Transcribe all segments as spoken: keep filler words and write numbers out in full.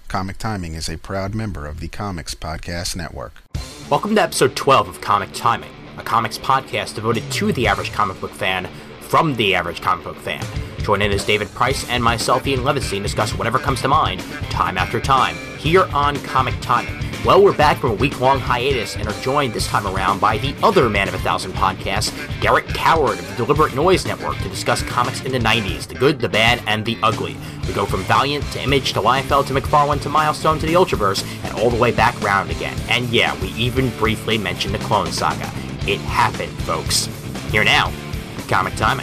Comic Timing is a proud member of the Comics Podcast Network. Welcome to episode twelve of Comic Timing, a comics podcast devoted to the average comic book fan from the average comic book fan. Join in as David Price and myself, Ian Levinstein, discuss whatever comes to mind, time after time, here on Comic Timing. Well, we're back from a week-long hiatus and are joined this time around by the other man of a thousand podcasts, Derek Coward of the Deliberate Noise Network, to discuss comics in the nineties, the good, the bad, and the ugly. We go from Valiant to Image to Liefeld to McFarlane to Milestone to the Ultraverse, and all the way back round again. And yeah, we even briefly mentioned the Clone Saga. It happened, folks. Here now, Comic Timing.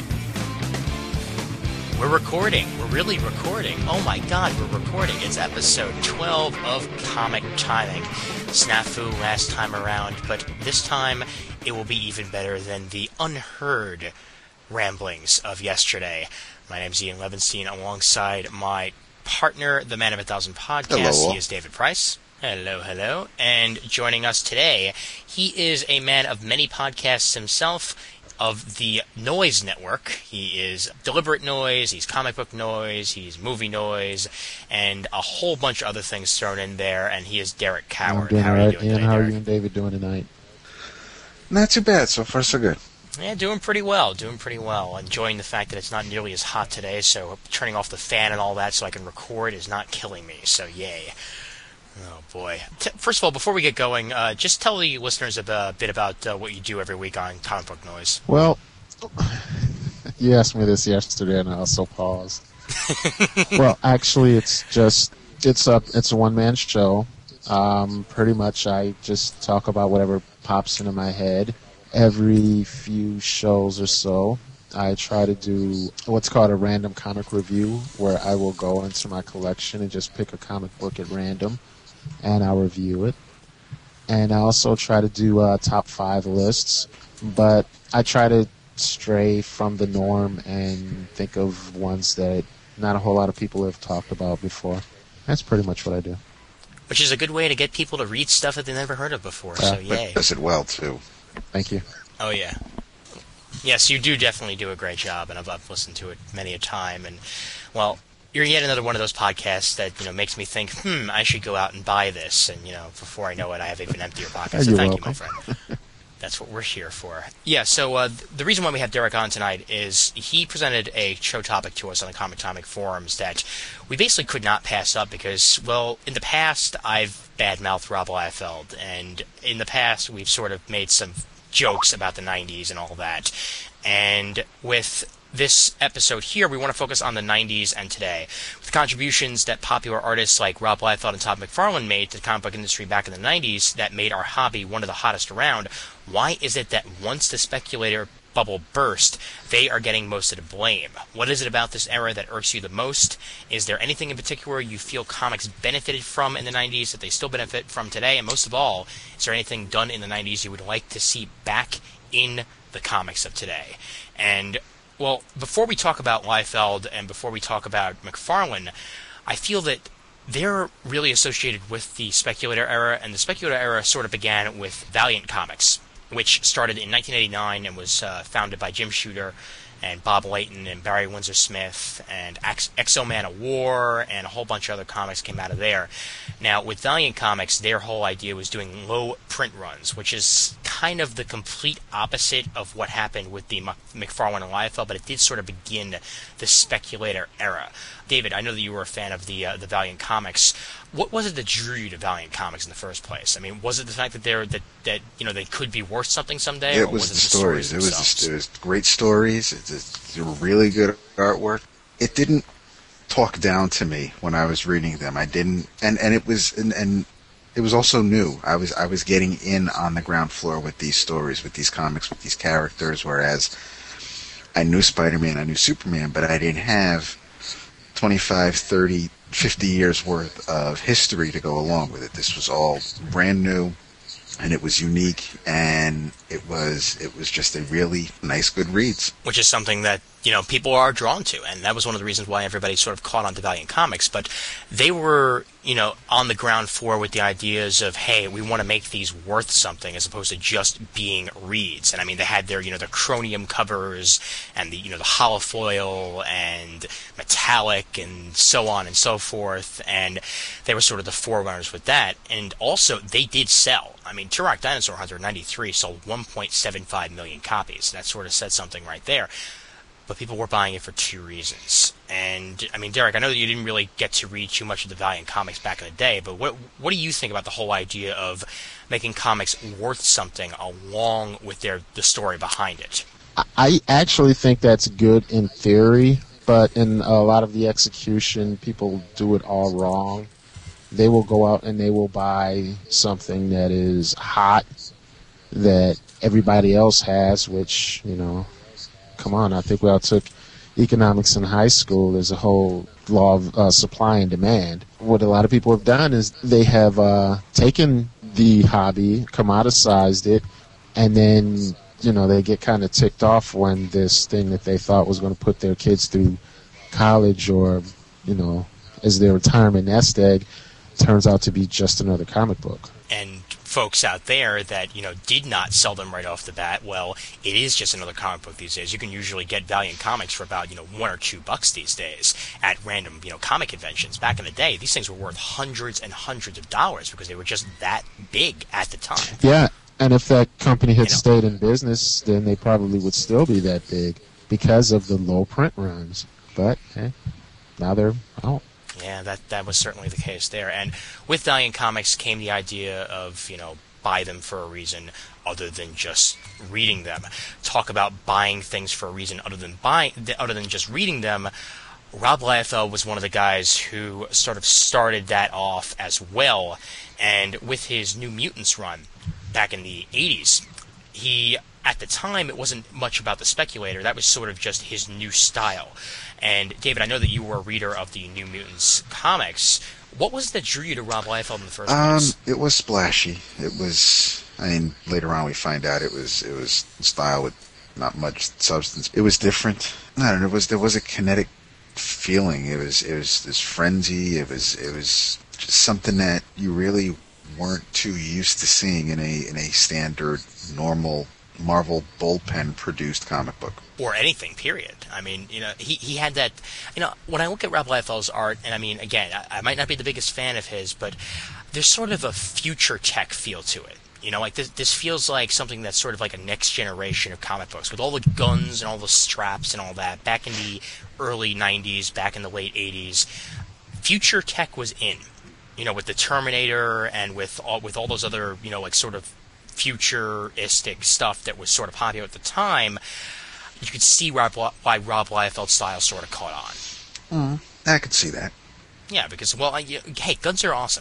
We're recording. We're really recording. Oh my god, we're recording. It's episode twelve of Comic Timing. Snafu last time around, but this time it will be even better than the unheard ramblings of yesterday. My name's Ian Levinstein, alongside my partner, the man of a thousand podcasts. Hello. He is David Price. Hello, hello. And joining us today, he is a man of many podcasts himself, of the Noise Network. He is Deliberate Noise, he's Comic Book Noise, he's Movie Noise, and a whole bunch of other things thrown in there, and he is Derek Coward. I'm doing How are right, you doing Ian. today, How are Derek? you and David doing tonight? Not too bad. So far, so good. Yeah, doing pretty well, doing pretty well. Enjoying the fact that it's not nearly as hot today, so turning off the fan and all that so I can record is not killing me, so yay. Oh, boy. T- First of all, before we get going, uh, just tell the listeners a b- a bit about uh, what you do every week on Comic Book Noise. Well, you asked me this yesterday, and I also paused. Well, actually, it's just it's a it's a one man show. Um, pretty much, I just talk about whatever pops into my head. Every few shows or so, I try to do what's called a random comic review, where I will go into my collection and just pick a comic book at random, and I'll review it. And I also try to do uh, top five lists, but I try to stray from the norm and think of ones that not a whole lot of people have talked about before. That's pretty much what I do. Which is a good way to get people to read stuff that they've never heard of before, so Uh, yay. Does it well too. Thank you. Oh, yeah. Yes, you do definitely do a great job, and I've, I've listened to it many a time, and, well, you're yet another one of those podcasts that, you know, makes me think, hmm, I should go out and buy this, and, you know, before I know it, I have even emptier pockets, so You're thank welcome. you, my friend. That's what we're here for. Yeah, so uh, th- the reason why we have Derek on tonight is he presented a show topic to us on the Comic Tomic forums that we basically could not pass up because, well, in the past, I've badmouthed Rob Liefeld, and in the past, we've sort of made some jokes about the nineties and all that. And with this episode here, we want to focus on the nineties and today. With contributions that popular artists like Rob Liefeld and Todd McFarlane made to the comic book industry back in the nineties that made our hobby one of the hottest around, why is it that once the speculator bubble burst, they are getting most of the blame? What is it about this era that irks you the most? Is there anything in particular you feel comics benefited from in the nineties that they still benefit from today? And most of all, is there anything done in the nineties you would like to see back in the comics of today? And, well, before we talk about Liefeld and before we talk about McFarlane, I feel that they're really associated with the speculator era, and the speculator era sort of began with Valiant Comics, which started in nineteen eighty-nine and was uh, founded by Jim Shooter and Bob Layton and Barry Windsor Smith, and X- Exo-Man of War, and a whole bunch of other comics came out of there. Now, with Valiant Comics, their whole idea was doing low print runs, which is kind of the complete opposite of what happened with the M- McFarlane and Liefeld, but it did sort of begin the speculator era. David, I know that you were a fan of the uh, the Valiant Comics. What was it that drew you to Valiant Comics in the first place? I mean, was it the fact that they're that, that you know they could be worth something someday? It or was, was the it stories. It was themselves? the, it was great stories. It's, it's really good artwork. It didn't talk down to me when I was reading them. I didn't, and, and it was and, and it was also new. I was I was getting in on the ground floor with these stories, with these comics, with these characters. Whereas I knew Spider-Man, I knew Superman, but I didn't have twenty-five, thirty, fifty years worth of history to go along with it. This was all brand new, and it was unique, and it was it was just a really nice, good reads. Which is something that you know, people are drawn to, and that was one of the reasons why everybody sort of caught on to Valiant Comics. But they were, you know, on the ground floor with the ideas of, hey, we want to make these worth something as opposed to just being reads. And I mean, they had their, you know, the chromium covers and the, you know, the holofoil and metallic and so on and so forth, and they were sort of the forerunners with that. And also, they did sell. I mean, Turok Dinosaur Hunter ninety-three sold one point seven five million copies. That sort of said something right there. But people were buying it for two reasons. And, I mean, Derek, I know that you didn't really get to read too much of the Valiant comics back in the day, but what what do you think about the whole idea of making comics worth something along with their the story behind it? I actually think that's good in theory, but in a lot of the execution, people do it all wrong. They will go out and they will buy something that is hot, that everybody else has, which, you know, come on, I think we all took economics in high school. There's a whole law of uh, supply and demand. What a lot of people have done is they have uh, taken the hobby, commoditized it, and then, you know, they get kind of ticked off when this thing that they thought was going to put their kids through college or, you know, as their retirement nest egg, turns out to be just another comic book. And folks out there that, you know, did not sell them right off the bat, well, it is just another comic book these days. You can usually get Valiant Comics for about, you know, one or two bucks these days at random, you know, comic conventions. Back in the day, these things were worth hundreds and hundreds of dollars because they were just that big at the time. Yeah, and if that company had You know. stayed in business, then they probably would still be that big because of the low print runs. But, hey, now they're out. Yeah, that that was certainly the case there. And with Valiant Comics came the idea of, you know, buy them for a reason other than just reading them. Talk about buying things for a reason other than buying, other than just reading them. Rob Liefeld was one of the guys who sort of started that off as well. And with his New Mutants run back in the eighties, he, at the time, it wasn't much about the Speculator. That was sort of just his new style. And, David, I know that you were a reader of the New Mutants comics. What was that drew you to Rob Liefeld in the first Um, place? it was splashy. It was. I mean, later on we find out it was it was style with not much substance. It was different. I don't know. It was there was a kinetic feeling. It was it was this frenzy. It was it was just something that you really weren't too used to seeing in a in a standard normal Marvel bullpen produced comic book. Or anything, period. I mean, you know, he, he had that, you know, when I look at Rob Liefeld's art, and I mean, again, I, I might not be the biggest fan of his, but there's sort of a future tech feel to it. You know, like this, this feels like something that's sort of like a next generation of comic books, with all the guns and all the straps and all that. Back in the early nineties, back in the late eighties, future tech was in. You know, with the Terminator and with all, with all those other, you know, like sort of futuristic stuff that was sort of popular at the time. You could see Rob, why Rob Liefeld's style sort of caught on. Mm, I could see that. Yeah, because, well, I, you, hey, guns are awesome.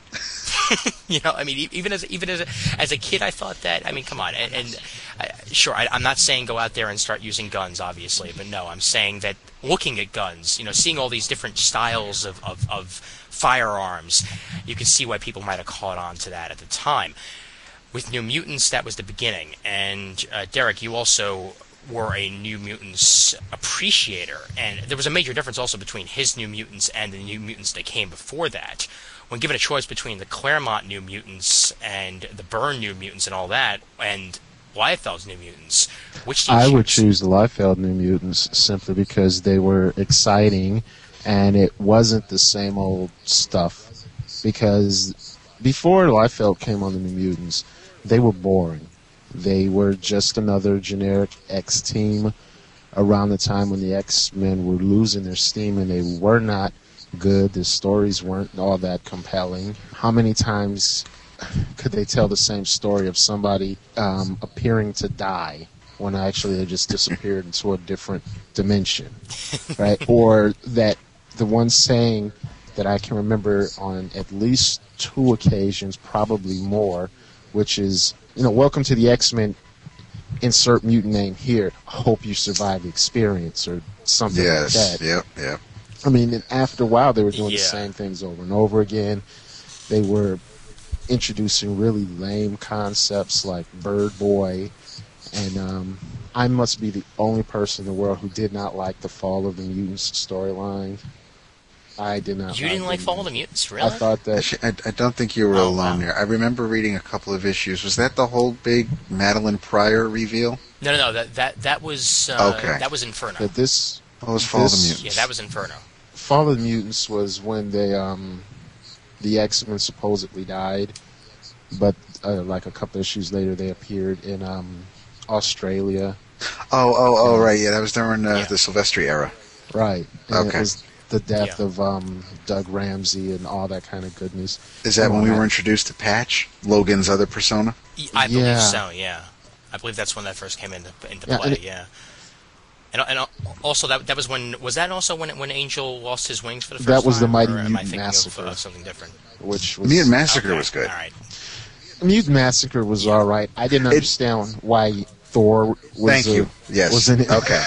You know, I mean, even as even as a, as a kid, I thought that. I mean, come on, and, and uh, sure, I, I'm not saying go out there and start using guns, obviously, but no, I'm saying that looking at guns, you know, seeing all these different styles of, of, of firearms, you can see why people might have caught on to that at the time. With New Mutants, that was the beginning, and uh, Derek, you also were a New Mutants appreciator, and there was a major difference also between his New Mutants and the New Mutants that came before that. When given a choice between the Claremont New Mutants and the Byrne New Mutants and all that, and Liefeld's New Mutants, which do you I choose? would choose the Liefeld New Mutants simply because they were exciting, and it wasn't the same old stuff. Because before Liefeld came on the New Mutants, they were boring. They were just another generic X team around the time when the X-Men were losing their steam, and they were not good. The stories weren't all that compelling. How many times could they tell the same story of somebody um, appearing to die when actually they just disappeared into a different dimension, right? Or that the one saying that I can remember on at least two occasions, probably more, which is, you know, welcome to the X-Men, insert mutant name here, hope you survive the experience, or something Yes. like that. Yep. Yep. I mean, and after a while, they were doing Yeah. the same things over and over again. They were introducing really lame concepts like Bird Boy, and um, I must be the only person in the world who did not like the Fall of the Mutants storyline. I did not. You like didn't like the, Fall of the Mutants, really? I thought that. Actually, I, I don't think you were Oh, alone wow. there. I remember reading a couple of issues. Was that the whole big Madeline Pryor reveal? No, no, no. That that that was uh, Okay. that was Inferno. That this. What was Fall of the This- Mutants? Yeah, that was Inferno. Fall of the Mutants was when they um, the X-Men supposedly died, but uh, like a couple issues later, they appeared in um, Australia. Oh, oh, oh, right. Yeah, that was during uh, Yeah. the Silvestri era. Right. And Okay. it was the death Yeah. of um, Doug Ramsey and all that kind of goodness. Is that Come when on, we I- were introduced to Patch, Logan's other persona? I believe Yeah. so. Yeah, I believe that's when that first came into into Yeah, play. and it- yeah. And, and also that that was when was that also when when Angel lost his wings for the first That was the time? Mighty or am I Mutant thinking Massacre. Of, of something different? Which was Mutant Massacre Okay, was good. All right. Mutant Massacre was all right. I didn't It- understand why Thor was. Thank uh, you. Yes. Was in it. Okay.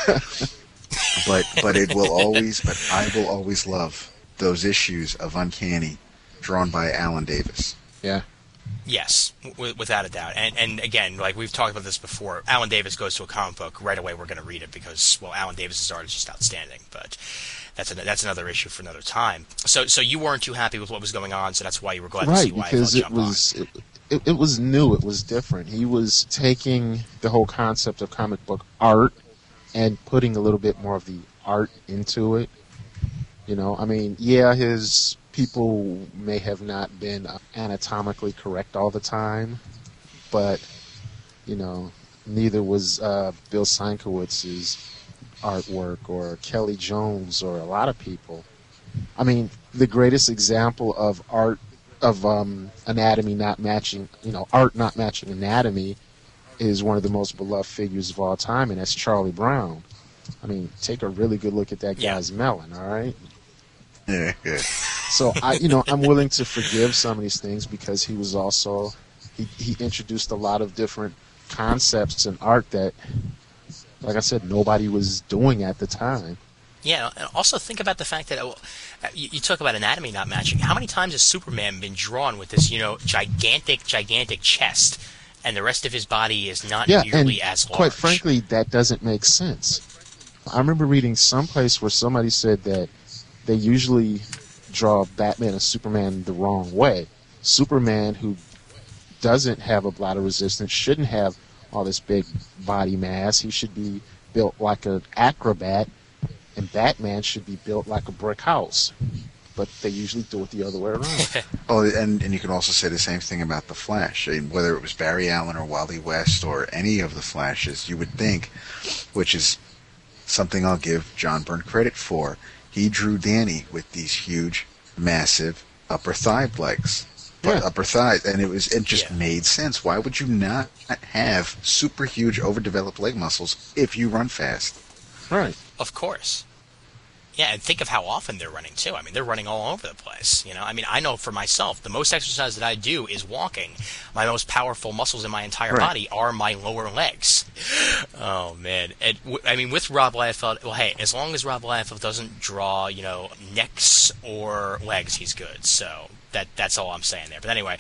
but but it will always. But I will always love those issues of Uncanny, drawn by Alan Davis. Yeah. Yes, w- without a doubt. And and again, like we've talked about this before, Alan Davis goes to a comic book right away. We're going to read it because well, Alan Davis's art is just outstanding. But that's an, that's another issue for another time. So so you weren't too happy with what was going on, so that's why you were glad to see Right, why because it jump on. was it, it, it was new. It was different. He was taking the whole concept of comic book art and putting a little bit more of the art into it. You know, I mean, yeah, his people may have not been anatomically correct all the time, but you know, neither was uh, Bill Sienkiewicz's artwork or Kelly Jones or a lot of people. I mean, the greatest example of art of um, anatomy not matching, you know, art not matching anatomy is one of the most beloved figures of all time, and that's Charlie Brown. I mean, take a really good look at that Yeah. guy's melon, all right? Yeah, yeah. So I, you know, I'm willing to forgive some of these things because he was also he, he introduced a lot of different concepts in art that, like I said, nobody was doing at the time. Yeah, and also think about the fact that uh, you, you talk about anatomy not matching. How many times has Superman been drawn with this, you know, gigantic, gigantic chest, and the rest of his body is not Yeah, and nearly as large? quite frankly, that doesn't make sense. I remember reading someplace where somebody said that they usually draw Batman and Superman the wrong way. Superman, who doesn't have a bladder resistance, shouldn't have all this big body mass. He should be built like an acrobat, and Batman should be built like a brick house. But they usually do it the other way around. Oh, and, and you can also say the same thing about the Flash. I mean, whether it was Barry Allen or Wally West or any of the Flashes, you would think, which is something I'll give John Byrne credit for, he drew Danny with these huge, massive upper thigh legs. Yeah. Upper thighs, and it was it just Yeah. made sense. Why would you not have super huge, overdeveloped leg muscles if you run fast? Right. Of course. Yeah, and think of how often they're running, too. I mean, they're running all over the place, you know? I mean, I know for myself, the most exercise that I do is walking. My most powerful muscles in my entire Right. body are my lower legs. Oh, man. And, w- I mean, with Rob Liefeld, well, hey, as long as Rob Liefeld doesn't draw, you know, necks or legs, he's good. So that that's all I'm saying there. But anyway,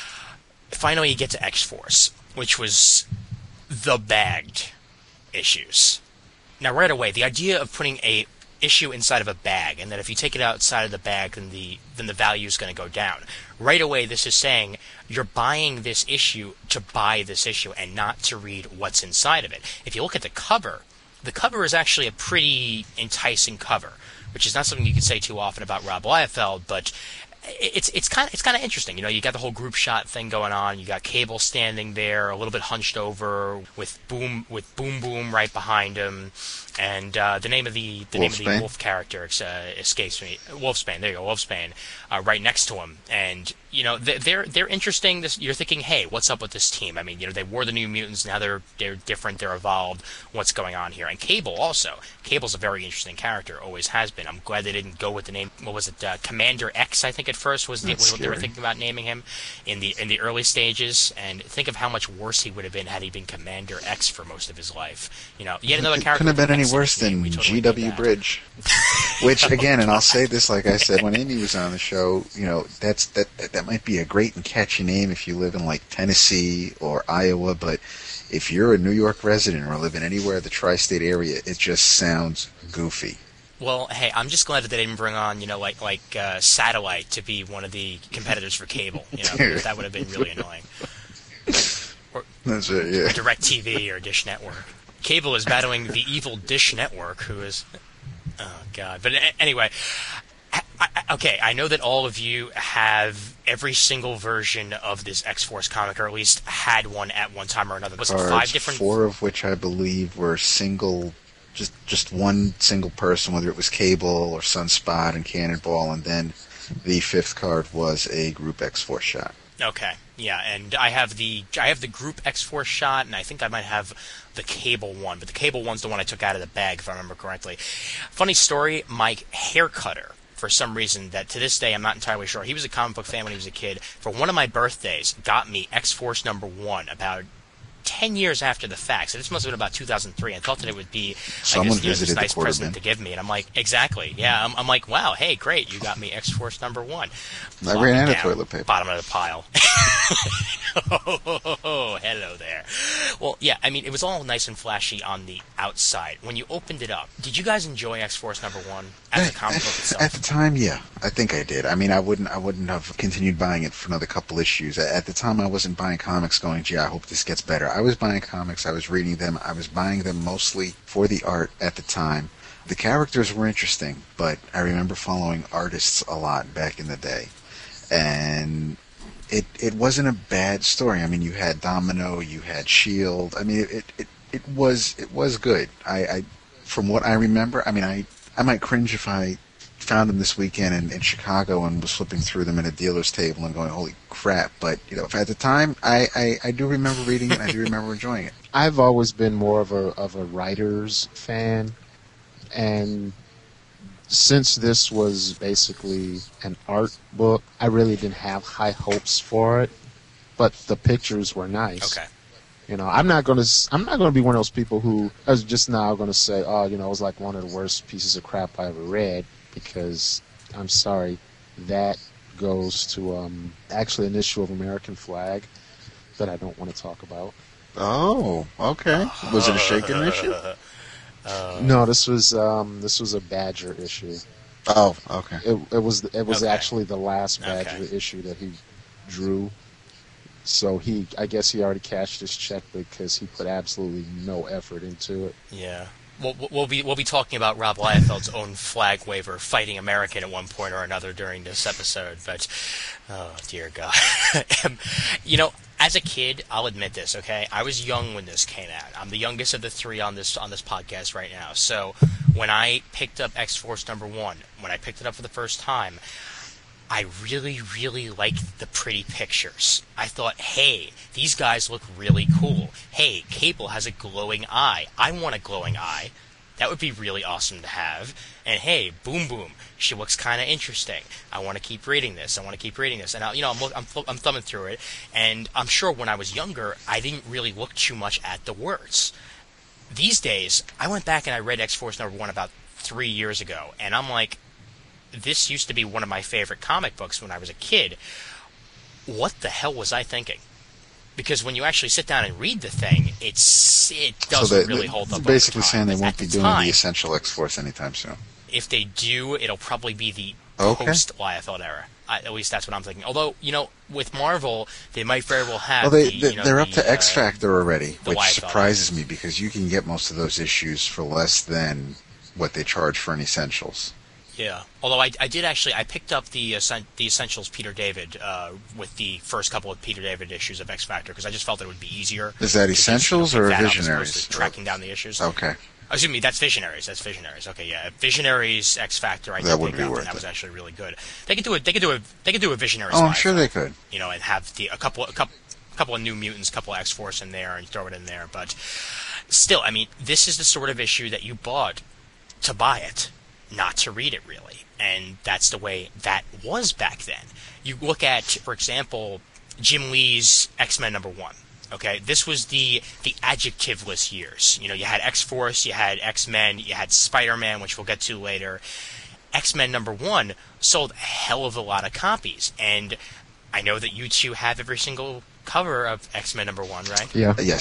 finally you get to X-Force, which was the bagged issues. Now, right away, the idea of putting a issue inside of a bag, and that if you take it outside of the bag, then the then the value is going to go down. Right away, this is saying you're buying this issue to buy this issue and not to read what's inside of it. If you look at the cover, the cover is actually a pretty enticing cover, which is not something you can say too often about Rob Liefeld, but it's it's kind of it's kind of interesting. You know, you got the whole group shot thing going on. You got Cable standing there, a little bit hunched over, with Boom with Boom Boom right behind him, and uh, the name of the the name of the Wolfsbane? wolf character uh, escapes me. Wolfsbane, there you go, Wolfsbane, uh, right next to him, and you know they're they're, they're interesting. This, you're thinking, hey, what's up with this team? I mean, you know, they were the New Mutants, now they're they're different, they're evolved. What's going on here? And Cable also. Cable's a very interesting character, always has been. I'm glad they didn't go with the name. What was it? Uh, Commander X, I think at first was, the, That's was what they were scary. thinking about naming him in the in the early stages. And think of how much worse he would have been had he been Commander X for most of his life. You know, yet another It character couldn't have been with any X in worse his name, than we totally G knew W that. Bridge. Which, again, and I'll say this like I said when Amy was on the show, you know, that's that that, that might be a great and catchy name if you live in, like, Tennessee or Iowa, but if you're a New York resident or living anywhere in the tri-state area, it just sounds goofy. Well, hey, I'm just glad that they didn't bring on, you know, like like uh, Satellite to be one of the competitors for cable. You know, because that would have been really annoying. Or, That's right, yeah. Or DirecTV or Dish Network. Cable is battling the evil Dish Network, who is, oh god. But a- anyway, I, I, okay, I know that all of you have every single version of this X-Force comic, or at least had one at one time or another. Was it Cards, five different? Four of which I believe were single. Just just one single person, whether it was Cable or Sunspot and Cannonball, and then the fifth card was a Group X-Force shot. Okay, yeah, and I have the I have the Group X-Force shot, and I think I might have the Cable one, but the Cable one's the one I took out of the bag, if I remember correctly. Funny story, my hair cutter, for some reason that to this day I'm not entirely sure, he was a comic book fan when he was a kid, for one of my birthdays, got me X-Force number one about ten years after the fact. So this must have been about two thousand three. I thought that it would be Someone like this, you know, visited this the nice quarter present bin. to give me. And I'm like, exactly. Yeah, I'm, I'm like, wow, hey, great. You got me X-Force number one. I Plop ran it out of down, toilet paper. Bottom of the pile. Oh, hello there. Well, yeah, I mean, it was all nice and flashy on the outside. When you opened it up, did you guys enjoy X-Force number one as a comic book itself? At the time, yeah, I think I did. I mean, I wouldn't, I wouldn't have continued buying it for another couple issues. At the time, I wasn't buying comics, going, "Gee, I hope this gets better." I was buying comics. I was reading them. I was buying them mostly for the art at the time. The characters were interesting, but I remember following artists a lot back in the day, and it it wasn't a bad story. I mean, you had Domino, you had Shield. I mean, it it, it was it was good. I, I from what I remember, I mean, I I might cringe if I found them this weekend in, in Chicago and was flipping through them at a dealer's table and going, "Holy crap!" But you know, at the time, I, I, I do remember reading it. And I do remember enjoying it. I've always been more of a of a writer's fan, and since this was basically an art book, I really didn't have high hopes for it. But the pictures were nice. Okay. You know, I'm not gonna I'm not gonna be one of those people who is just now gonna say, "Oh, you know, it was like one of the worst pieces of crap I ever read," because I'm sorry, that goes to um, actually an issue of American Flag that I don't want to talk about. Oh, okay. Was it a shaken issue? Uh, No, this was um, this was a Badger issue. Oh, okay. It, it was it was Okay. actually the last Badger Okay. issue that he drew. So he, I guess he already cashed his check because he put absolutely no effort into it. Yeah. We'll, we'll be we'll be talking about Rob Liefeld's own flag waver fighting American at one point or another during this episode, but oh dear God, you know, as a kid, I'll admit this. Okay, I was young when this came out. I'm the youngest of the three on this on this podcast right now. So when I picked up X-Force number one, when I picked it up for the first time, I really, really liked the pretty pictures. I thought, hey, these guys look really cool. Hey, Cable has a glowing eye. I want a glowing eye. That would be really awesome to have. And hey, Boom Boom, she looks kind of interesting. I want to keep reading this. I want to keep reading this. And I, you know, I'm, look, I'm I'm thumbing through it, and I'm sure when I was younger, I didn't really look too much at the words. These days, I went back and I read X-Force number one about three years ago, and I'm like, this used to be one of my favorite comic books when I was a kid. What the hell was I thinking? Because when you actually sit down and read the thing, it's it doesn't so they, really they, hold up. Basically over time. saying they won't At be the doing time, the Essential X-Force anytime soon. if they do, it'll probably be the Okay. post-Liefeld era. I, at least that's what I'm thinking. Although, you know, with Marvel, they might very well have. Well, they, the, they you know, they're up the, to X uh, Factor already, the which Liefeld. surprises me because you can get most of those issues for less than what they charge for an Essentials. Yeah. Although I, I did actually, I picked up the uh, the Essentials Peter David uh, with the first couple of Peter David issues of X Factor because I just felt that it would be easier. Is that to just, Essentials you know, or pick that up as Visionaries? opposed to tracking down the issues. Okay. Oh, excuse me, that's Visionaries. That's Visionaries. Okay, yeah, Visionaries X Factor. I That did would pick be up, worth and that it. was actually really good. They could do a they could do a they could do a Visionaries. Oh, I'm live, sure though, they could. You know, and have the a couple a couple a couple of new mutants, a couple of X Force in there, and throw it in there. But still, I mean, this is the sort of issue that you bought to buy it, not to read it, really. And that's the way that was back then. You look at, for example, Jim Lee's X-Men number one. Okay, this was the the adjectiveless years. You know, you had X-Force, you had X-Men, you had Spider-Man, which we'll get to later. X-Men number one sold a hell of a lot of copies, and I know that you two have every single cover of X-Men number one, right? Yeah. Yes.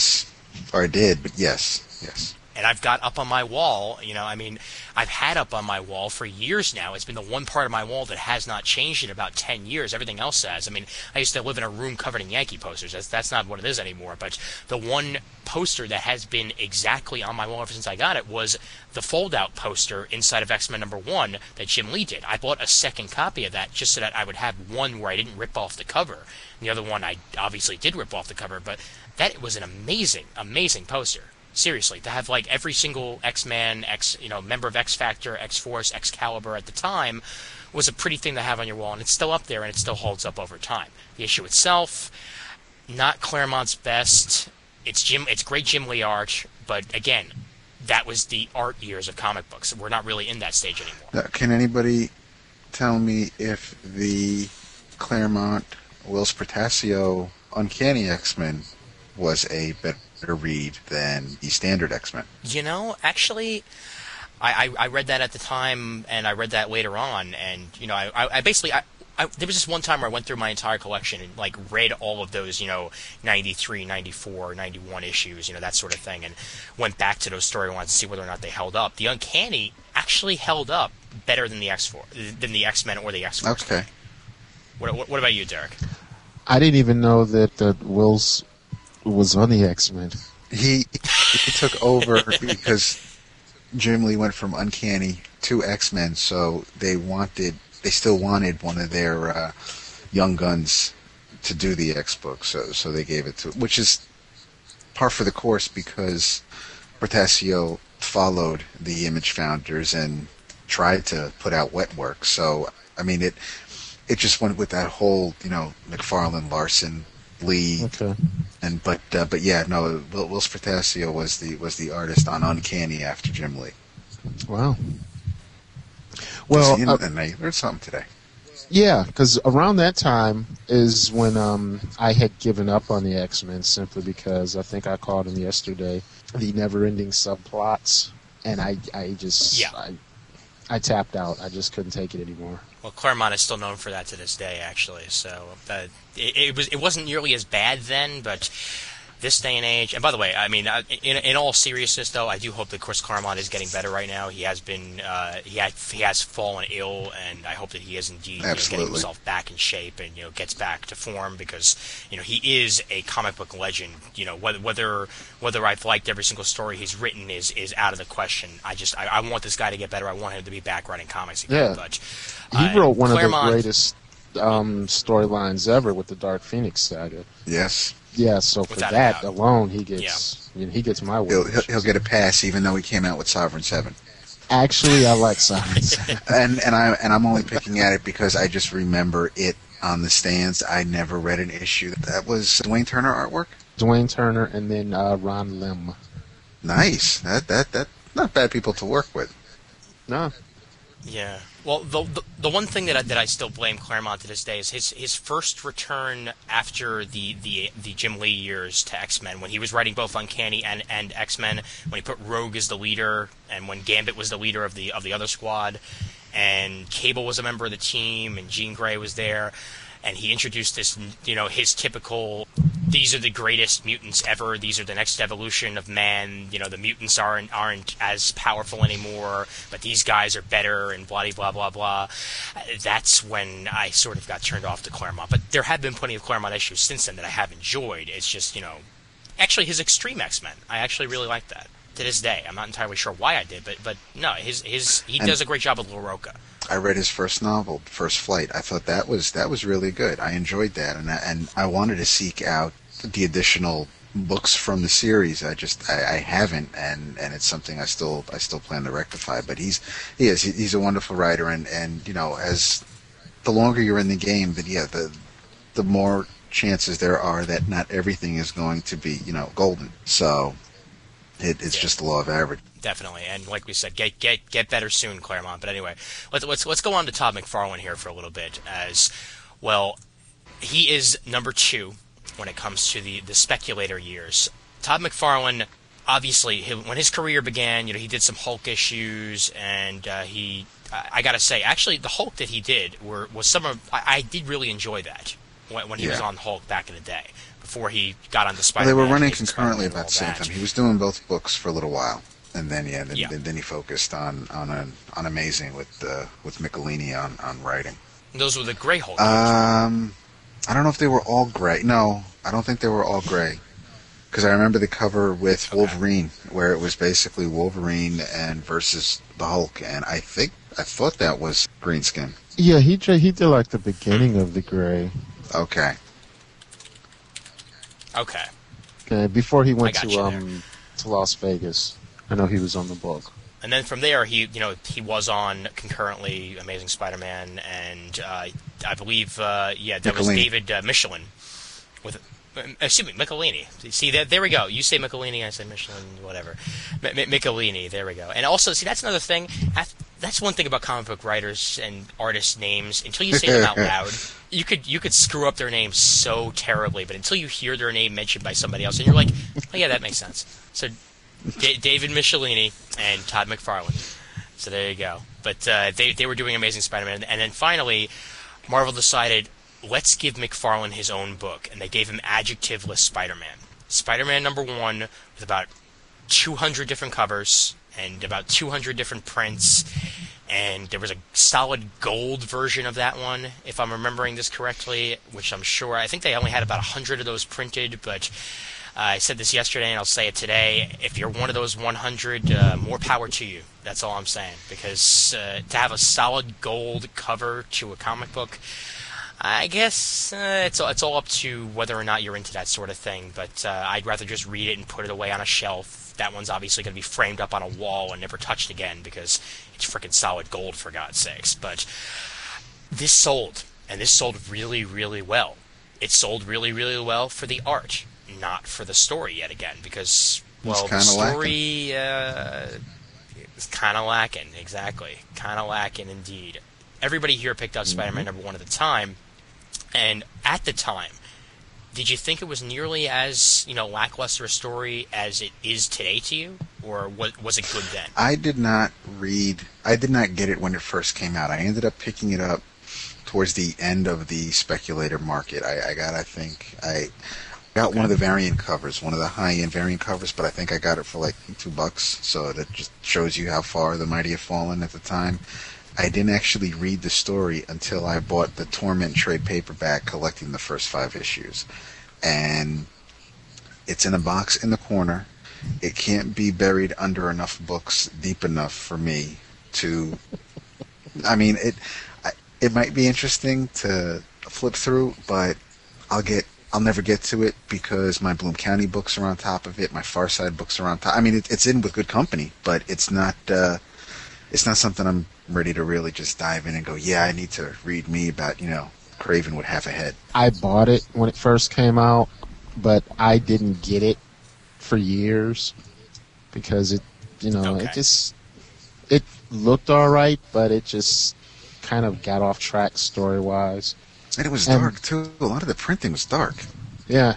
Or I did, but yes, yes. And I've got up on my wall, you know, I mean, I've had up on my wall for years now. It's been the one part of my wall that has not changed in about ten years. Everything else has. I mean, I used to live in a room covered in Yankee posters. That's, that's not what it is anymore. But the one poster that has been exactly on my wall ever since I got it was the fold-out poster inside of X-Men number one that Jim Lee did. I bought a second copy of that just so that I would have one where I didn't rip off the cover. And the other one I obviously did rip off the cover, but that was an amazing, amazing poster. Seriously, to have like every single X-Man, X, you know, member of X-Factor, X-Force, Excalibur at the time was a pretty thing to have on your wall, and it's still up there, and it still holds up over time. The issue itself, not Claremont's best. It's Jim. It's great Jim Lee art, but again, that was the art years of comic books. We're not really in that stage anymore. Now, can anybody tell me if the Claremont Whilce Portacio Uncanny X-Men was a better read than the standard X-Men? You know, actually, I, I, I read that at the time, and I read that later on, and, you know, I, I basically, I, I, there was just one time where I went through my entire collection and, like, read all of those, you know, ninety-three, ninety-four, ninety-one issues, you know, that sort of thing, and went back to those storylines to see whether or not they held up. The Uncanny actually held up better than the X-Force, than the X-Men or the X-Force. Okay. What, what, what about you, Derek? I didn't even know that uh, Whilce was on the X-Men. He, he took over because Jim Lee went from Uncanny to X-Men, so they wanted, they still wanted one of their uh, young guns to do the X-book, so so they gave it to, which is par for the course because Portacio followed the Image founders and tried to put out wet work. So I mean, it it just went with that whole, you know, McFarlane, Larson, Lee, Okay. and but uh, but yeah, no, Whilce Portacio was the was the artist on Uncanny after Jim Lee. Wow. Well, See, uh, and I learned something today. yeah, because around that time is when um, I had given up on the X-Men simply because I think I called him yesterday the never-ending subplots, and I I just Yeah. I, I tapped out. I just couldn't take it anymore. Well, Claremont is still known for that to this day, actually. So uh, it, it was it wasn't nearly as bad then, but this day and age. And by the way, I mean, uh, in in all seriousness, though, I do hope that Chris Claremont is getting better right now. He has been uh, he had, he has fallen ill, and I hope that he is indeed you know, getting Absolutely. himself back in shape and you know gets back to form because you know he is a comic book legend. You know whether whether whether I've liked every single story he's written is is out of the question. I just I, I want this guy to get better. I want him to be back writing comics again. Yeah. But He uh, wrote one Claremont, of the greatest um, storylines ever with the Dark Phoenix saga. Yes, Yeah, so for Without a that doubt. alone, he gets you know, he gets my he'll, word. he'll he'll get a pass even though he came out with Sovereign Seven. Actually, I like Science. And and I and I'm only picking at it because I just remember it on the stands. I never read an issue that was Dwayne Turner artwork. Dwayne Turner and then uh, Ron Lim. Nice. That that that not bad people to work with. No, Yeah. Well, the, the the one thing that I, that I still blame Claremont to this day is his his first return after the, the, the Jim Lee years to X-Men, when he was writing both Uncanny and, and X-Men, when he put Rogue as the leader, and when Gambit was the leader of the of the other squad, and Cable was a member of the team, and Jean Grey was there, and he introduced this, you know, his typical, these are the greatest mutants ever, these are the next evolution of man, you know, the mutants aren't aren't as powerful anymore, but these guys are better, and blah, blah, blah, blah. That's when I sort of got turned off to Claremont. But there have been plenty of Claremont issues since then that I have enjoyed. It's just, you know, actually his Extreme X-Men, I actually really like that. To this day, I'm not entirely sure why I did, but but no, his his he And- does a great job with LaRocca. I read his first novel, First Flight. I thought that was that was really good. I enjoyed that, and I, and I wanted to seek out the additional books from the series. I just I, I haven't, and, and it's something I still I still plan to rectify. But he's he is he, he's a wonderful writer, and, and you know as the longer you're in the game, the yeah the the more chances there are that not everything is going to be you know golden. So it, it's Yeah. just the law of average. Definitely, and like we said, get get get better soon, Claremont. But anyway, let's let's let's go on to Todd McFarlane here for a little bit. As well, he is number two when it comes to the the speculator years. Todd McFarlane, obviously, he, when his career began, you know, he did some Hulk issues, and uh, he, I, I gotta say, actually, the Hulk that he did were was some of I, I did really enjoy that. when, when he Yeah. was on Hulk back in the day, before he got onto Well, Spider-Man. they were running Amazing concurrently Spider-Man about the same and all time. that. He was doing both books for a little while, and then yeah, then, Yeah. then, then he focused on on a, on Amazing with uh, with Michelini on, on writing. Those were the Grey Hulk. Um, I don't know if they were all gray. No, I don't think they were all gray. Because I remember the cover with Okay. Wolverine, where it was basically Wolverine and versus the Hulk, and I think I thought that was Greenskin. Yeah, he did- he did like the beginning of the Gray. Okay. Okay. Uh, before he went I got to you um to Las Vegas. I know he was on the book. And then from there, he you know he was on concurrently Amazing Spider-Man, and uh, I believe uh, yeah that was Michelini. David uh, Michelin with uh, excuse me Michelini. See that there we go. You say Michelini, I say Michelin, whatever. M- M- Michelini, there we go. And also see that's another thing. That's one thing about comic book writers and artists' names. Until you say them out loud, you could you could screw up their name so terribly. But until you hear their name mentioned by somebody else, and you're like, oh yeah, that makes sense. So. D- David Michelini and Todd McFarlane. So there you go. But uh, they they were doing Amazing Spider-Man, and then finally, Marvel decided, let's give McFarlane his own book, and they gave him adjectiveless Spider-Man. Spider-Man number one with about two hundred different covers and about two hundred different prints, and there was a solid gold version of that one, if I'm remembering this correctly, which I'm sure, I think they only had about one hundred of those printed, but... Uh, I said this yesterday, and I'll say it today. If you're one of those one hundred, uh, more power to you. That's all I'm saying. Because uh, to have a solid gold cover to a comic book, I guess uh, it's, it's all up to whether or not you're into that sort of thing. But uh, I'd rather just read it and put it away on a shelf. That one's obviously going to be framed up on a wall and never touched again because it's freaking solid gold, for God's sakes. But this sold, and this sold really, really well. It sold really, really well for the art. Not for the story yet again, because, well, the story uh, is kind of lacking, exactly. Kind of lacking indeed. Everybody here picked up Spider-Man number one at the time, and at the time, did you think it was nearly as, you know, lackluster a story as it is today to you? Or was, was it good then? I did not read, I did not get it when it first came out. I ended up picking it up towards the end of the speculator market. I, I got, I think, I... got one of the variant covers, one of the high-end variant covers, but I think I got it for like two bucks, so that just shows you how far the mighty have fallen at the time. I didn't actually read the story until I bought the Torment trade paperback collecting the first five issues. And it's in a box in the corner. It can't be buried under enough books deep enough for me to... I mean, it, it might be interesting to flip through, but I'll get... I'll never get to it because my Bloom County books are on top of it. My Far Side books are on top. I mean, it, it's in with good company, but it's not. Uh, it's not something I'm ready to really just dive in and go. Yeah, I need to read me about you know Craven with half a head. I bought it when it first came out, but I didn't get it for years because it, you know, Okay. it just it looked all right, but it just kind of got off track story wise. And it was And- dark too. A lot of the printing was dark. Yeah,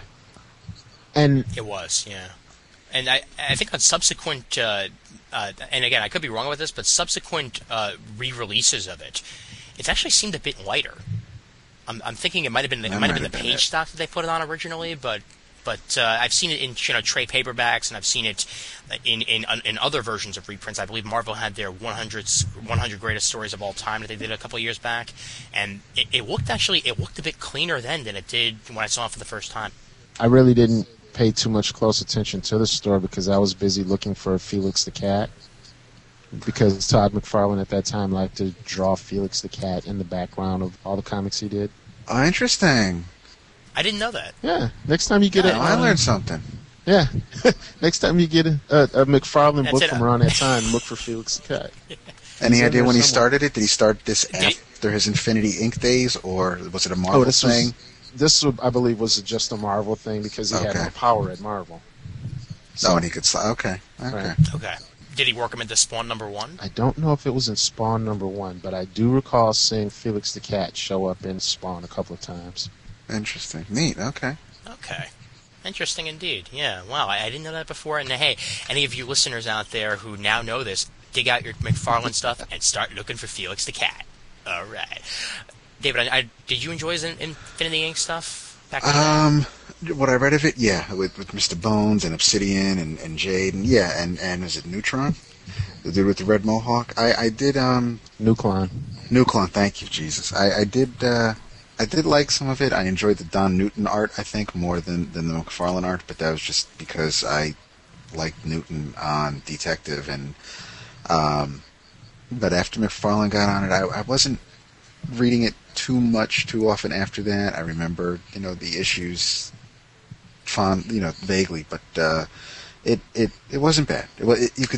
and It was, yeah. And I, I think on subsequent, uh, uh, and again, I could be wrong with this, but subsequent uh, re-releases of it, it's actually seemed a bit lighter. I'm, I'm thinking it might have been it That might have might been the have been page it. stock that they put it on originally, but but uh, I've seen it in you know trade paperbacks, and I've seen it in in in other versions of reprints. I believe Marvel had their one hundred, one hundred greatest stories of all time that they did a couple of years back, and it, it looked actually it looked a bit cleaner then than it did when I saw it for the first time. I really didn't pay too much close attention to the store because I was busy looking for Felix the Cat. Because Todd McFarlane at that time liked to draw Felix the Cat in the background of all the comics he did. Oh, interesting. I didn't know that. Yeah, next time you get Oh, a, I uh, learned something. Yeah, next time you get a, a, a McFarlane That's book it. from around that time, look for Felix the Cat. Any He's in idea there when he somewhere. started it? Did he start this he- after his Infinity Inc days, or was it a Marvel Oh, this thing? was this was, I believe was just a Marvel thing because he had Okay. more power at Marvel. Oh, and he could. Sl- okay. Okay. Right. Okay. Did he work him into Spawn number one? I don't know if it was in Spawn number one, but I do recall seeing Felix the Cat show up in Spawn a couple of times. Interesting. Neat. Okay. Okay. Interesting indeed. Yeah. Wow. I, I didn't know that before. And hey, any of you listeners out there who now know this, dig out your McFarlane stuff and start looking for Felix the Cat. All right. David, I, I, did you enjoy his Infinity Inc. stuff back in the Um, what I read of it, yeah, with, with Mister Bones and Obsidian and, and Jade, and yeah, and, and is it Neutron? The dude with the red mohawk? I, I did, um... Nuclon. Nuclon, thank you, Jesus. I, I did, uh... I did like some of it. I enjoyed the Don Newton art, I think, more than, than the McFarlane art, but that was just because I liked Newton on Detective, and, um... But after McFarlane got on it, I, I wasn't reading it too much, too often after that. I remember, you know, the issues fond, you know, vaguely, but, uh... It, it, it wasn't bad. It, it, you could...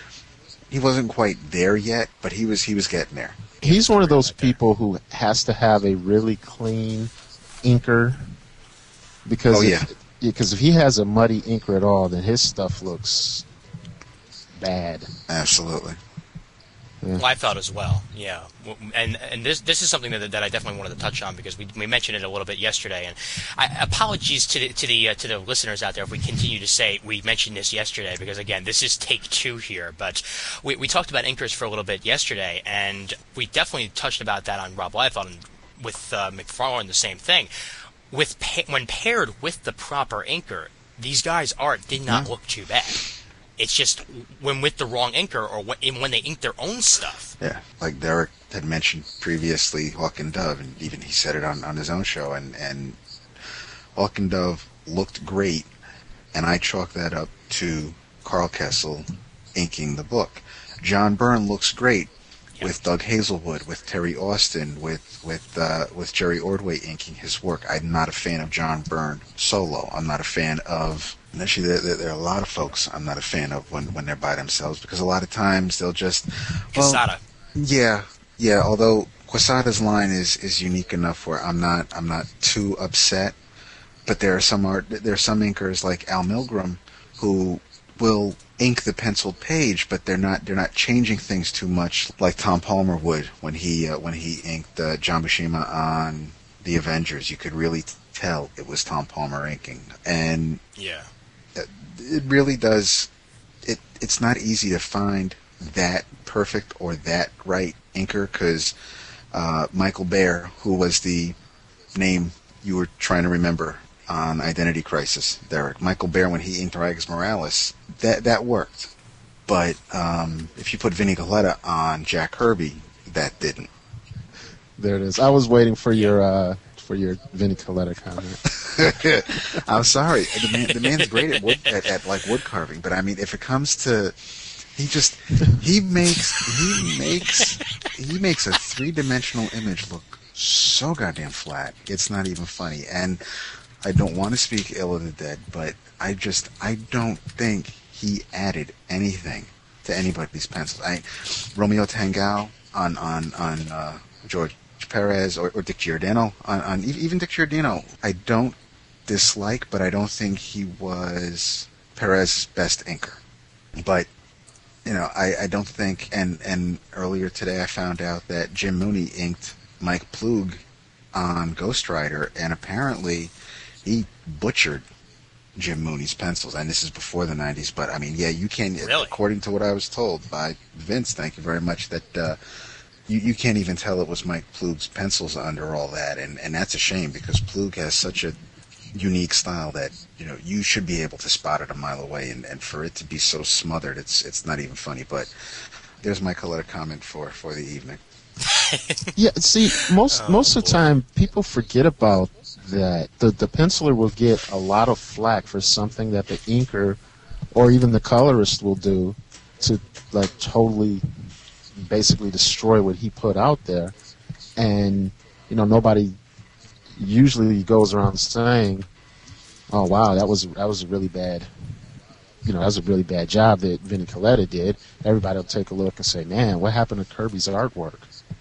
He wasn't quite there yet, but he was he was getting there. He's one of those people who has to have a really clean inker, because oh, if, yeah. because if he has a muddy inker at all, then his stuff looks bad. Absolutely. Yeah. Well, I thought as well, yeah. And and this this is something that that I definitely wanted to touch on because we we mentioned it a little bit yesterday. And I, apologies to the to the uh, to the listeners out there if we continue to say we mentioned this yesterday, because again this is take two here. But we we talked about inkers for a little bit yesterday, and we definitely touched about that on Rob Liefeld, and with uh, McFarlane the same thing. With pa- when paired with the proper inker, these guys' art did not yeah. look too bad. It's just when with the wrong inker or when they ink their own stuff. Yeah, like Derek had mentioned previously, Hawk and Dove, and even he said it on, on his own show, and, and Hawk and Dove looked great, and I chalk that up to Carl Kessel inking the book. John Byrne looks great yep. with Doug Hazelwood, with Terry Austin, with with uh, with Jerry Ordway inking his work. I'm not a fan of John Byrne solo. I'm not a fan of... And actually, there, there, there are a lot of folks I'm not a fan of when, when they're by themselves, because a lot of times they'll just... Well, Quesada. Yeah, yeah. Although Quesada's line is, is unique enough where I'm not I'm not too upset. But there are some art there are some inkers like Al Milgram who will ink the penciled page, but they're not they're not changing things too much like Tom Palmer would when he uh, when he inked uh, John Buscema on the Avengers. You could really tell it was Tom Palmer inking, and yeah. it really does. It it's not easy to find that perfect or that right inker, because uh, Michael Baer, who was the name you were trying to remember on Identity Crisis, Derek, Michael Baer, when he inked Rags Morales, that that worked. But um, if you put Vinnie Colletta on Jack Kirby, that didn't. There it is. I was waiting for your uh, for your Vinnie Colletta comment. I'm sorry. The man, the man's great at wood, at, at like wood carving, but I mean, if it comes to, he just he makes he makes he makes a three dimensional image look so goddamn flat. It's not even funny. And I don't want to speak ill of the dead, but I just I don't think he added anything to anybody's pencils. I Romeo Tangao on on on uh, George Perez or, or Dick Giordano on, on even Dick Giordano, I don't dislike, but I don't think he was Perez's best inker. But you know, I, I don't think. And, and earlier today, I found out that Jim Mooney inked Mike Plug on Ghost Rider, and apparently he butchered Jim Mooney's pencils. And this is before the nineties, but I mean, yeah, you can. Really? According to what I was told by Vince, thank you very much, that. Uh, You, you can't even tell it was Mike Plug's pencils under all that, and, and that's a shame, because Plug has such a unique style that, you know, you should be able to spot it a mile away, and, and for it to be so smothered, it's it's not even funny. But there's my Colletta comment for, for the evening. Yeah, see, most Oh, most of the boy. time people forget about that. The the penciler will get a lot of flack for something that the inker or even the colorist will do to like totally basically destroy what he put out there. And you know, nobody usually goes around saying, "Oh wow, that was that was a really bad, you know, that was a really bad job that Vinnie Colletta did." Everybody will take a look and say, "Man, what happened to Kirby's artwork?"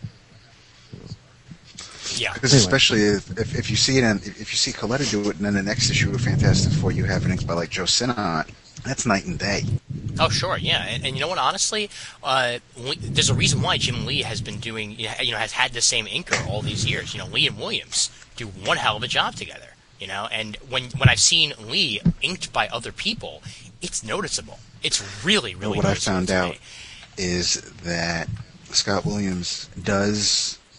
Yeah. Because Anyway. especially if, if if you see it, in, if you see Colletta do it, and then the next issue of Fantastic Four, you have it by like Joe Sinnott, that's night and day. Oh, sure, yeah, and, and you know what? Honestly, uh, Lee, there's a reason why Jim Lee has been doing, you know, has had the same inker all these years. You know, Lee and Williams do one hell of a job together. You know, and when when I've seen Lee inked by other people, it's noticeable. It's really, really. But what I noticeable found to out me. is that Scott Williams does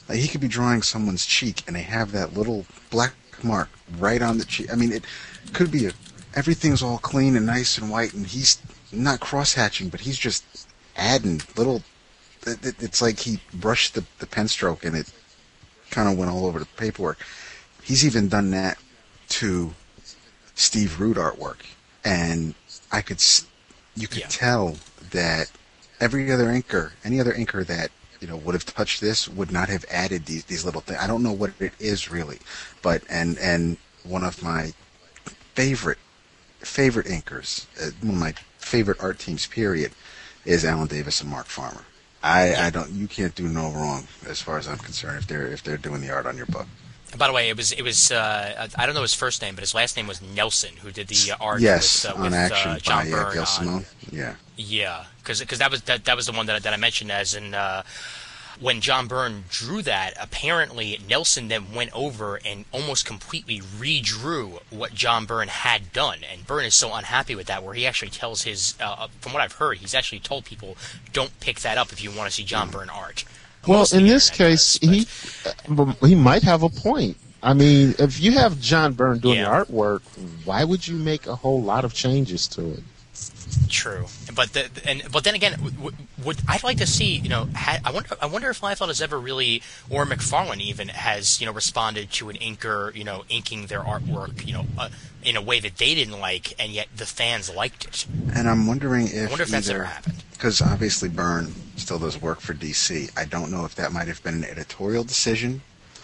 Like, he could be drawing someone's cheek, and they have that little black mark right on the cheek. I mean, it could be a, everything's all clean and nice and white, and he's not cross-hatching, but he's just adding little. It, it, it's like he brushed the, the pen stroke, and it kind of went all over the paperwork. He's even done that to Steve Root artwork, and I could, you could yeah. tell that every other inker, any other inker that you know would have touched this would not have added these these little things. I don't know what it is really, but and and one of my favorite favorite inkers, uh, one of my favorite art teams, period, is Alan Davis and Mark Farmer. I, yeah. I don't. You can't do no wrong as far as I'm concerned if they're if they're doing the art on your book. And by the way, it was it was uh, I don't know his first name, but his last name was Nelson, who did the uh, art. Yes, with, uh, on with, action uh, John by Byrne uh, Gail on, Simone. Yeah, yeah, because that was that that was the one that that I mentioned as in. Uh, When John Byrne drew that, apparently Nelson then went over and almost completely redrew what John Byrne had done. And Byrne is so unhappy with that, where he actually tells his, uh, from what I've heard, he's actually told people, don't pick that up if you want to see John Byrne art. Well, Most in this case, does, he he might have a point. I mean, if you have John Byrne doing yeah. the artwork, why would you make a whole lot of changes to it? True, but the, and but then again, would, would I'd like to see you know ha, I wonder I wonder if Liefeld has ever really, or McFarlane even has you know responded to an inker you know inking their artwork you know uh, in a way that they didn't like, and yet the fans liked it. And I'm wondering if I wonder if that's either, ever happened, because obviously Byrne still does work for D C. I don't know if that might have been an editorial decision.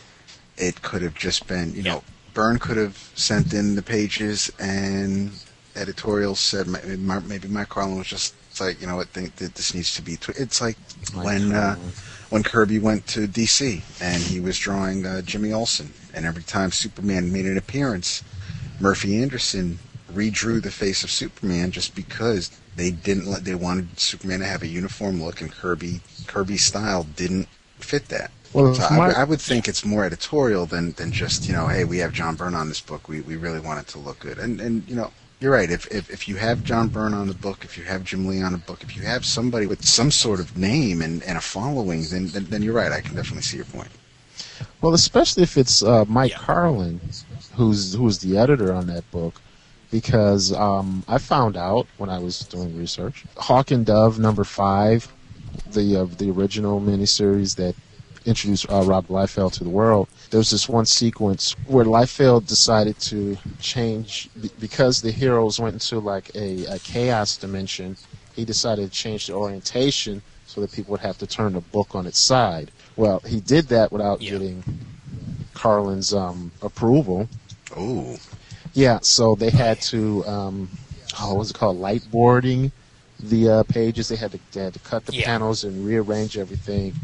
It could have just been you yeah. know Byrne could have sent in the pages and editorial said maybe Mike Carlin was just like, you know what, think that this needs to be. Tw-. It's like when uh, when Kirby went to D C and he was drawing uh, Jimmy Olsen, and every time Superman made an appearance, Murphy Anderson redrew the face of Superman just because they didn't let they wanted Superman to have a uniform look, and Kirby Kirby's style didn't fit that. Well, so I, I would think it's more editorial than, than just you know, hey, we have John Byrne on this book. We we really want it to look good, and and you know. You're right. If, if if you have John Byrne on the book, if you have Jim Lee on a book, if you have somebody with some sort of name and, and a following, then, then then you're right. I can definitely see your point. Well, especially if it's uh, Mike yeah. Carlin, who's who's the editor on that book, because um, I found out when I was doing research, Hawk and Dove number five, the uh, the original miniseries that introduced uh, Rob Liefeld to the world. There's this one sequence where Liefeld decided to change, because the heroes went into like a, a chaos dimension, he decided to change the orientation so that people would have to turn the book on its side. Well, he did that without yeah. getting Carlin's um, approval. Oh. Yeah, so they had to, um, oh, what was it called, lightboarding the uh, pages. They had to, they had to cut the yeah. panels and rearrange everything.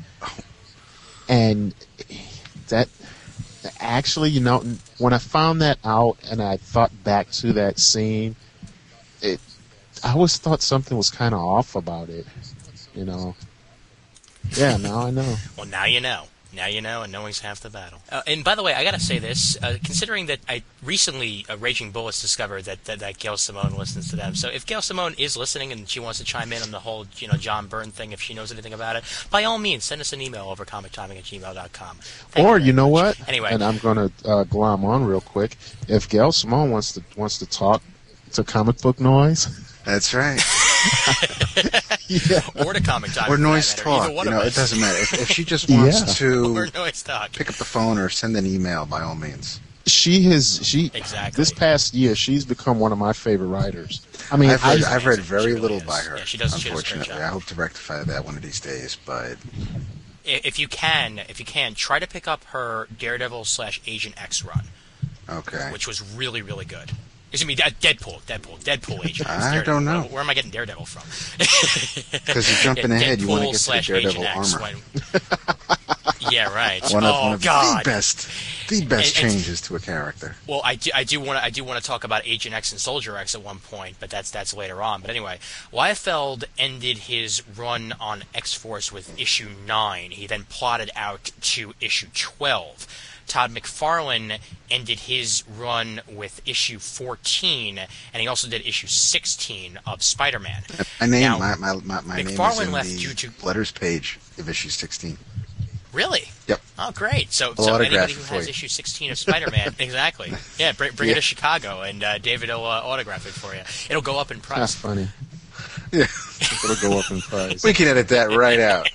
And that, actually, you know, when I found that out and I thought back to that scene, it, I always thought something was kind of off about it, you know. Yeah, now I know. Well, now you know. Now you know, and knowing's half the battle. Uh, and by the way, I gotta say this, uh, considering that I recently, uh, Raging Bullets discovered that, that that Gail Simone listens to them. So if Gail Simone is listening and she wants to chime in on the whole, you know, John Byrne thing, if she knows anything about it, by all means, send us an email over comic timing at gmail dot com. Or you, you know much. what? Anyway, and I'm gonna uh, glom on real quick. If Gail Simone wants to wants to talk to Comic Book Noise. That's right. yeah. Or to Comic Time. Or Noise Talk. You know, it doesn't matter. If, if she just wants yeah. to or Noise Talk. Pick up the phone or send an email, by all means. She has she exactly. This past year, she's become one of my favorite writers. I mean, I've read, I, I've read very really little is. by her. Yeah, she does, unfortunately, she does I hope to rectify that one of these days. But if you can, if you can, try to pick up her Daredevil slash Agent X run. Okay. Which was really, really good. Excuse me, Deadpool, Deadpool, Deadpool Agent. I don't know. Where, where am I getting Daredevil from? Because you're jumping yeah, ahead. Deadpool You want to get to the Daredevil armor. When, yeah, right. One of, oh one of God, the best, the best and, changes to a character. Well, I do, I do want to, I do want to talk about Agent X and Soldier X at one point, but that's that's later on. But anyway, Liefeld ended his run on X-Force with issue nine. He then plotted out to issue twelve. Todd McFarlane ended his run with issue fourteen, and he also did issue sixteen of Spider-Man. I named now, my my my, my name is in left the due to letters page of issue sixteen. Really? Yep. Oh, great. So, I'll so autograph anybody it who for has you. issue sixteen of Spider-Man, exactly. Yeah, bring, bring Yeah. it to Chicago, and uh, David will uh, autograph it for you. It'll go up in That's price. funny. Yeah. It'll go up in price. We can edit that right out.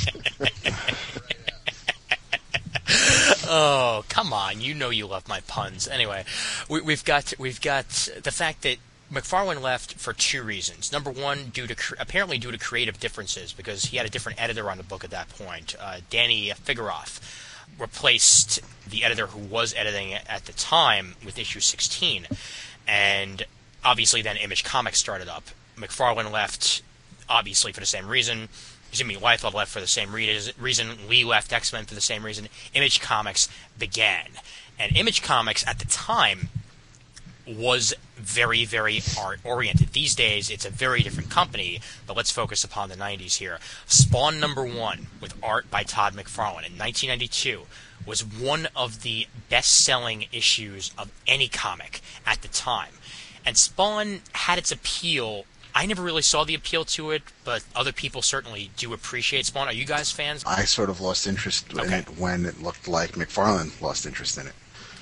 Oh, come on! You know you love my puns. Anyway, we, we've got we've got the fact that McFarlane left for two reasons. Number one, due to cre- apparently due to creative differences, because he had a different editor on the book at that point. Uh, Danny Figueroth replaced the editor who was editing it at the time with issue sixteen, and obviously then Image Comics started up. McFarlane left, obviously for the same reason. Jimmy Liefeld left for the same re- reason. Lee left X-Men for the same reason. Image Comics began. And Image Comics at the time was very, very art-oriented. These days, it's a very different company, but let's focus upon the nineties here. Spawn number one, with art by Todd McFarlane in nineteen ninety-two, was one of the best-selling issues of any comic at the time. And Spawn had its appeal. I never really saw the appeal to it, but other people certainly do appreciate Spawn. Are you guys fans? I sort of lost interest in Okay. it when it looked like McFarlane lost interest in it.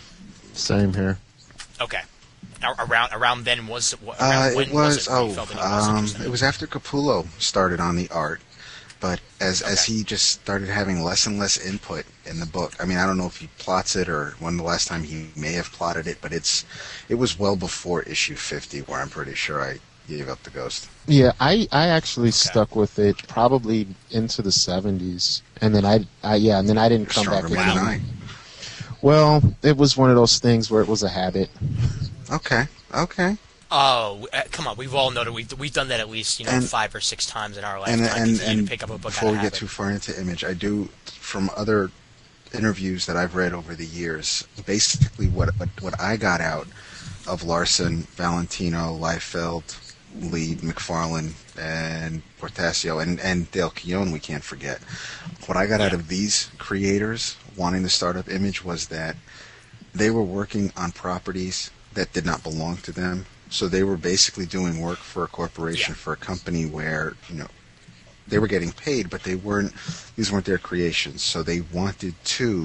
Same here. Okay. Ar- Around around then was around Uh, when it was, was it when you oh, felt that he was um, interested in it was after Capullo started on the art, but as as Okay. he just started having less and less input in the book. I mean, I don't know if he plots it or when the last time he may have plotted it, but it's it was well before issue fifty, where I'm pretty sure I gave up the ghost. Yeah, I, I actually stuck with it probably into the seventies, and then I, I yeah, and then I didn't come Stronger back. man than again. I. Well, it was one of those things where it was a habit. Okay, okay. Oh, uh, come on! We've all known it. We've we've done that at least you know And- five or six times in our And lifetime. and Continue and to pick up a book before out we of get habit. too far into Image, I do from other interviews that I've read over the years. Basically, what what, what I got out of Larson, Valentino, Liefeld, Lee, McFarlane, and Portasio, and and Dale Keown, we can't forget. What I got out Yeah. of these creators wanting to start up Image was that they were working on properties that did not belong to them. So they were basically doing work for a corporation, Yeah. for a company where, you know, they were getting paid, but they weren't, these weren't their creations. So they wanted to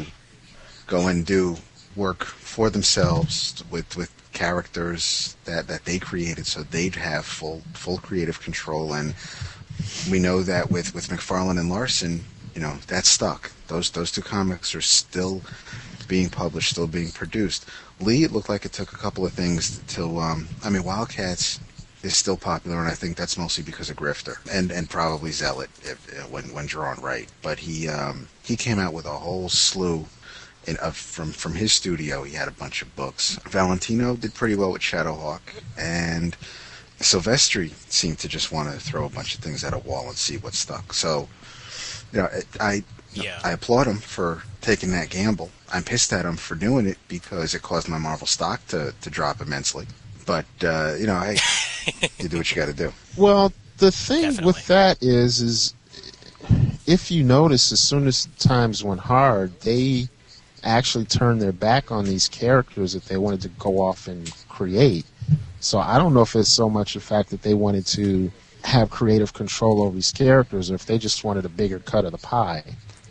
go and do work for themselves with, with characters that, that they created, so they'd have full, full creative control. And we know that with, with McFarlane and Larson, you know, that stuck. Those, those two comics are still being published, still being produced. Lee, it looked like it took a couple of things to, um, I mean, Wildcats is still popular, and I think that's mostly because of Grifter and, and probably Zealot if, uh, when when drawn right. But he um, he came out with a whole slew in, of from from his studio. He had a bunch of books. Valentino did pretty well with Shadowhawk, and Silvestri seemed to just want to throw a bunch of things at a wall and see what stuck. So, you know, it, I Yeah. I applaud him for taking that gamble. I'm pissed at him for doing it because it caused my Marvel stock to, to drop immensely. But, uh, you know, hey, you do what you got to do. Well, the thing Definitely. with that is, is if you notice, as soon as times went hard, they actually turned their back on these characters that they wanted to go off and create. So I don't know if it's so much the fact that they wanted to have creative control over these characters, or if they just wanted a bigger cut of the pie.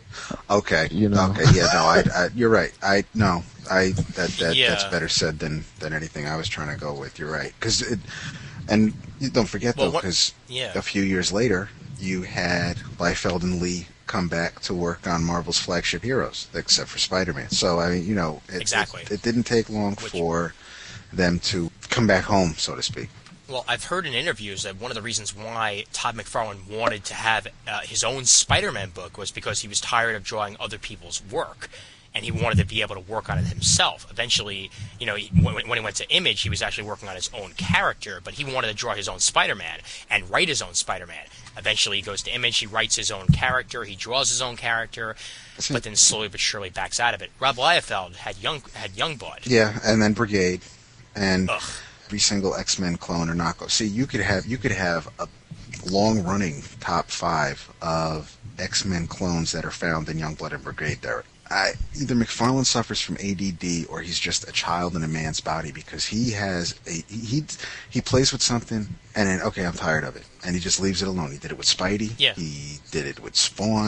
Okay. You know. Okay. Yeah. No. I, I. You're right. I. No. I. That. That. Yeah. That's better said than than anything I was trying to go with. You're right. Because it. And you don't forget Well, though, what- because yeah. a few years later, you had Liefeld and Lee come back to work on Marvel's flagship heroes, except for Spider-Man. So I mean, you know, it, Exactly. It, it didn't take long Which- for them to come back home, so to speak. Well, I've heard in interviews that one of the reasons why Todd McFarlane wanted to have uh, his own Spider-Man book was because he was tired of drawing other people's work, and he wanted to be able to work on it himself. Eventually, you know, he, when, when he went to Image, he was actually working on his own character, but he wanted to draw his own Spider-Man and write his own Spider-Man. Eventually, he goes to Image, he writes his own character, he draws his own character, but then slowly but surely backs out of it. Rob Liefeld had young had Youngblood. Yeah, and then Brigade, and Ugh. every single X-Men clone or knockoff. See, you could have you could have a long-running top five of X-Men clones that are found in Youngblood and Brigade. There, I, either McFarlane suffers from A D D or he's just a child in a man's body, because he has a he he, he plays with something and then okay, I'm tired of it, and he just leaves it alone. He did it with Spidey. Yeah. He did it with Spawn.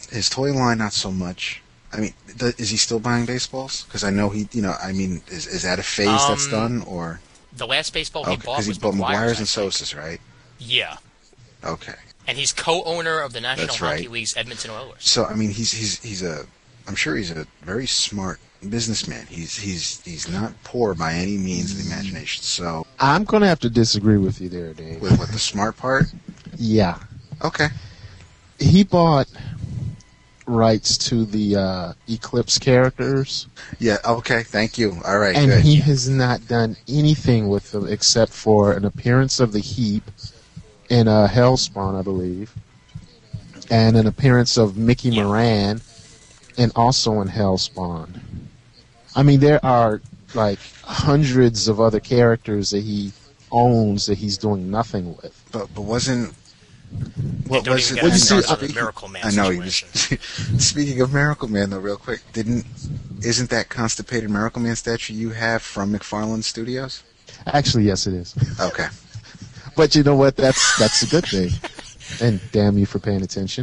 his toy line, not so much. I mean, th- is he still buying baseballs? Because I know he, you know, I mean, is is that a phase Um, that's done, or The last baseball he okay, bought because was he bought McGuire's, McGuire's and I think. Sosa's, right? Yeah. Okay. And he's co-owner of the National That's Hockey right. League's Edmonton Oilers. So I mean, he's he's he's a, I'm sure he's a very smart businessman. He's he's he's not poor by any means of the imagination. So I'm going to have to disagree with you there, Dave. with what the smart part? Yeah. Okay. He bought rights to the uh, Eclipse characters, Yeah. Okay. Thank you. All right. and good. he has not done anything with them except for an appearance of the Heap in uh, Hellspawn, I believe, and an appearance of Mickey Yeah. Moran, and also in Hellspawn. I mean, there are like hundreds of other characters that he owns that he's doing nothing with. But but wasn't And what don't was even it? get me you see, started on the speaking- Miracle Man I know. He was, situation. speaking of Miracle Man, though, real quick, didn't isn't that constipated Miracle Man statue you have from McFarlane Studios? Actually, yes, it is. Okay. But you know what? That's that's a good thing. And damn you for paying attention.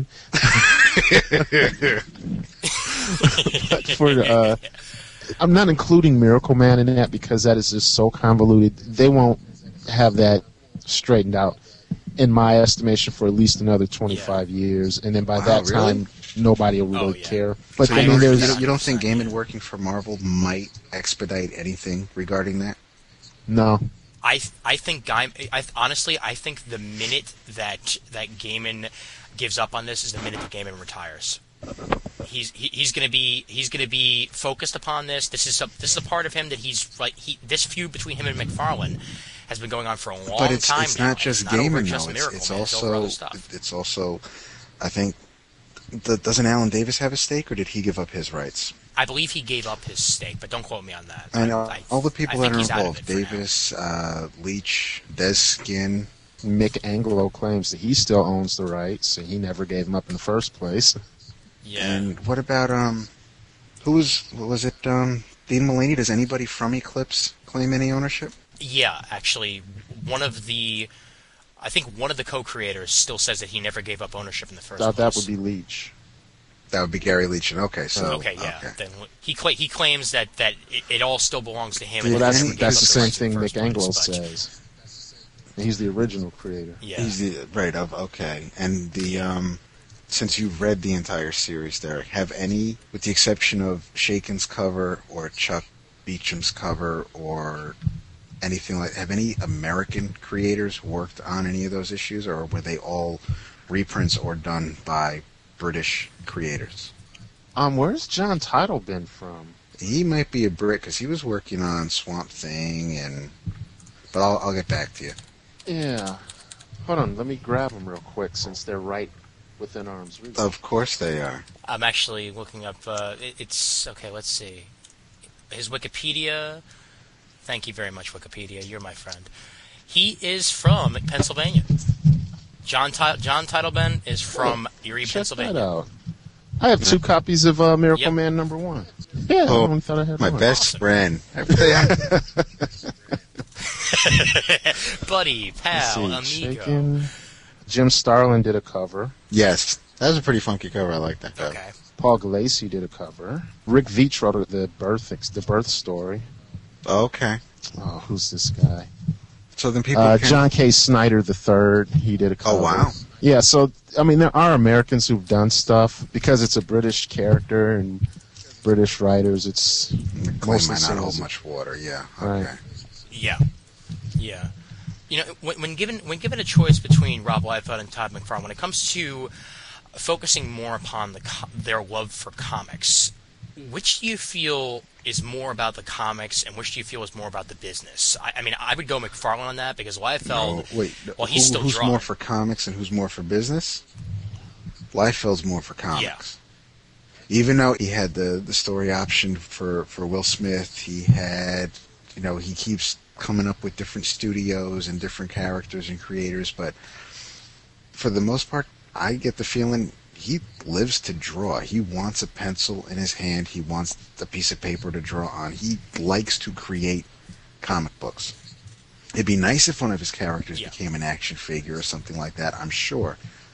But for uh, I'm not including Miracle Man in that because that is just so convoluted. They won't have that straightened out, in my estimation, for at least another twenty-five years. And then by Wow, that really? time, nobody will Oh, really yeah. care. But So I you, mean, don't, you, there's don't, you don't think Gaiman working for Marvel might expedite anything regarding that? no. I I think Guy. I honestly I think the minute that that Gaiman gives up on this is the minute that Gaiman retires. He's he, he's gonna be he's gonna be focused upon this. This is a, this is a part of him that he's like he this feud between him and McFarlane has been going on for a long But it's time it's now. not just not over Gaiman just though. It's, Miracle it's Man, over other also stuff. it's also I think the, doesn't Alan Davis have a stake, or did he give up his rights? I believe he gave up his stake, but don't quote me on that. I know I- all the people I that think are he's out of involved: it for now. Davis, uh, Leach, Des Skin. Mick Anglo claims that he still owns the rights, and he never gave them up in the first place. Yeah. And what about um, who was what was it? Um, Dean Mulaney. Does anybody from Eclipse claim any ownership? Yeah, actually, one of the, I think one of the co-creators still says that he never gave up ownership in the first Thought place. that would be Leach. That would be Gary Leach. And okay, so okay, yeah. okay. Then he cla- he claims that, that it, it all still belongs to him. Well, and Well, he that's never gave that's up the the same rights in thing the first Mick Anglo place, but- says. He's the original creator. Yeah. He's the right of okay, and the um, since you've read the entire series, Derek, have any, with the exception of Shaken's cover or Chuck Beecham's cover or anything like, have any American creators worked on any of those issues, or were they all reprints or done by British creators? Um, where's John Title been from? He might be a Brit because he was working on Swamp Thing, and but I'll I'll get back to you. Yeah. Hold on, let me grab them real quick since they're right within arm's reach. Of course they are. I'm actually looking up. Uh, it, it's okay. Let's see. His Wikipedia. Thank you very much, Wikipedia. You're my friend. He is from Pennsylvania. John Ti- John Titleman is from Erie, Check Pennsylvania. that out. I have two copies of uh, Miracle Yep. Man number one. Yeah, I Oh, only thought I had My one. best friend. I really am. Buddy, Let's pal, see, amigo. Shaken. Jim Starlin did a cover. Yes, that was a pretty funky cover. I like that cover. Okay. Paul Gulacy did a cover. Rick Veitch wrote the birth the birth story. Okay, Oh, who's this guy? so then people. Uh, can, John K. Snyder the third. He did a cover. Oh wow! Yeah, so I mean, there are Americans who've done stuff because it's a British character and British writers. It's The claim mostly might not hold singles. much water. Yeah. Okay. Right. Yeah, yeah. You know, when, when given when given a choice between Rob Liefeld and Todd McFarlane, when it comes to focusing more upon the co- their love for comics, which do you feel is more about the comics, and which do you feel is more about the business? I, I mean, I would go McFarlane on that because Liefeld. No, wait. well, he's who- still who's drawing. more for comics and who's more for business? Liefeld's more for comics. Even though he had the, the story option for, for Will Smith, he had, you know, he keeps coming up with different studios and different characters and creators, but for the most part, I get the feeling he lives to draw. He wants a pencil in his hand. He wants a piece of paper to draw on. He likes to create comic books. It'd be nice if one of his characters Yeah. became an action figure or something like that, I'm sure.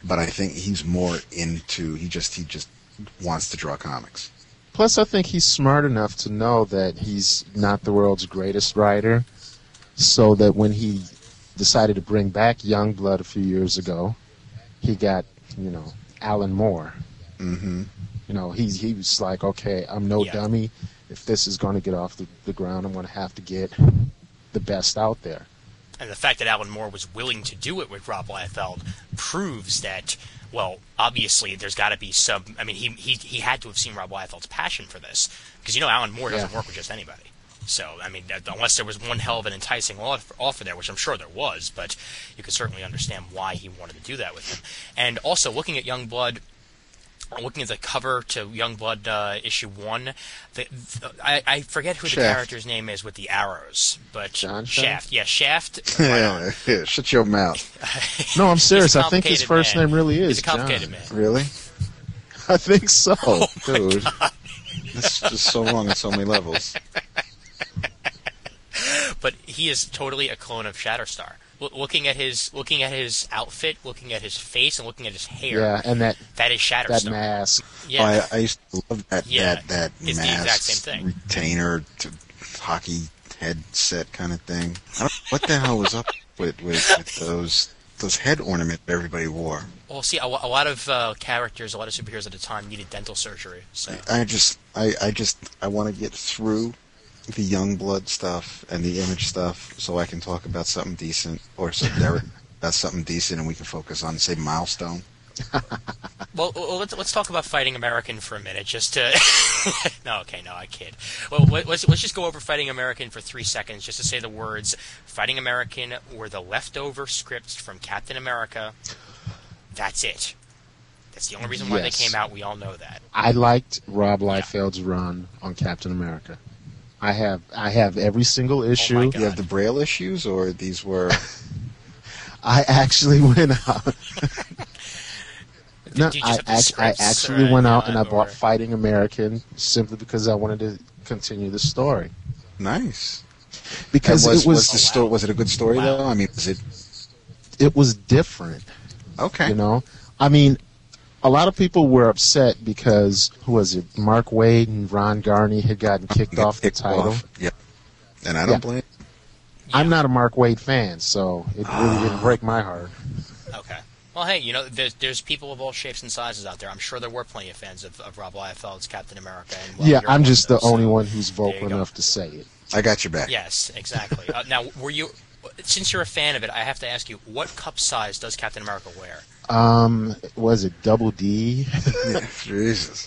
but I think he's more into he just he just wants to draw comics. Plus, I think he's smart enough to know that he's not the world's greatest writer, so that when he decided to bring back Youngblood a few years ago, he got, you know, Alan Moore. Mm-hmm. You know, he he was like, okay, I'm no Yeah. dummy. If this is going to get off the, the ground, I'm going to have to get the best out there. And the fact that Alan Moore was willing to do it with Rob Liefeld proves that, well, obviously there's got to be some. I mean, he he he had to have seen Rob Liefeld's passion for this, because you know Alan Moore doesn't Yeah. work with just anybody. So I mean, that- unless there was one hell of an enticing offer offer there, which I'm sure there was, but you could certainly understand why he wanted to do that with him. And also looking at Youngblood. Looking at the cover to Youngblood uh, issue one, the, the, I, I forget who the Shaft. character's name is with the arrows, but John Shaft. Yeah, Shaft. Right on. Yeah, yeah, shut your mouth. No, I'm serious. He's a I think his complicated first man. name really is He's a complicated John. man. Really? I think so. Dude. That's just so wrong on so many levels. But he is totally a clone of Shatterstar. L- looking at his looking at his outfit, looking at his face, and looking at his hair, Yeah, and that that is Shatterstar. that mask. Yeah, Oh, I, I used to love that Yeah, that that it's the mask exact same thing. retainer to hockey headset kind of thing. I don't, what the hell was up with, with, with those those head ornaments everybody wore? well, see, a, a lot of uh, characters, a lot of superheroes at the time needed dental surgery. So I just I, I just I want to get through the Youngblood stuff and the Image stuff so I can talk about something decent, or so Derek about something decent, and we can focus on, say, Milestone. Well, well, let's let's talk about Fighting American for a minute, just to. No, okay, no, I kid. Well, let- let's let's just go over Fighting American for three seconds, just to say the words. Fighting American were the leftover scripts from Captain America. That's it. That's the only reason why Yes. they came out. We all know that. I liked Rob Liefeld's run on Captain America. I have I have every single issue. Oh God. You have the Braille issues, or these were... I actually went out. Did No, you just I, have the act- I scripts, actually or, went uh, out and I or- bought Fighting American simply because I wanted to continue the story. Nice. Because And was, it was, was the sto- was it a good story, Wow. though? I mean, was it... it was different. Okay. You know, I mean, a lot of people were upset because who was it? Mark Waid and Ron Garney had gotten kicked Get off the kicked title. off. Yep. And I don't Yeah. blame... I'm not a Mark Waid fan, so it really didn't break my heart. Okay. Well, hey, you know, there's, there's people of all shapes and sizes out there. I'm sure there were plenty of fans of, of Rob Liefeld's Captain America. And, well, Yeah, you're I'm one just of the those, only so- one who's there you vocal go. enough to say it. I got your back. Yes, exactly. uh, now, were you? Since you're a fan of it, I have to ask you, what cup size does Captain America wear? Um, was it Double D Yeah, Jesus.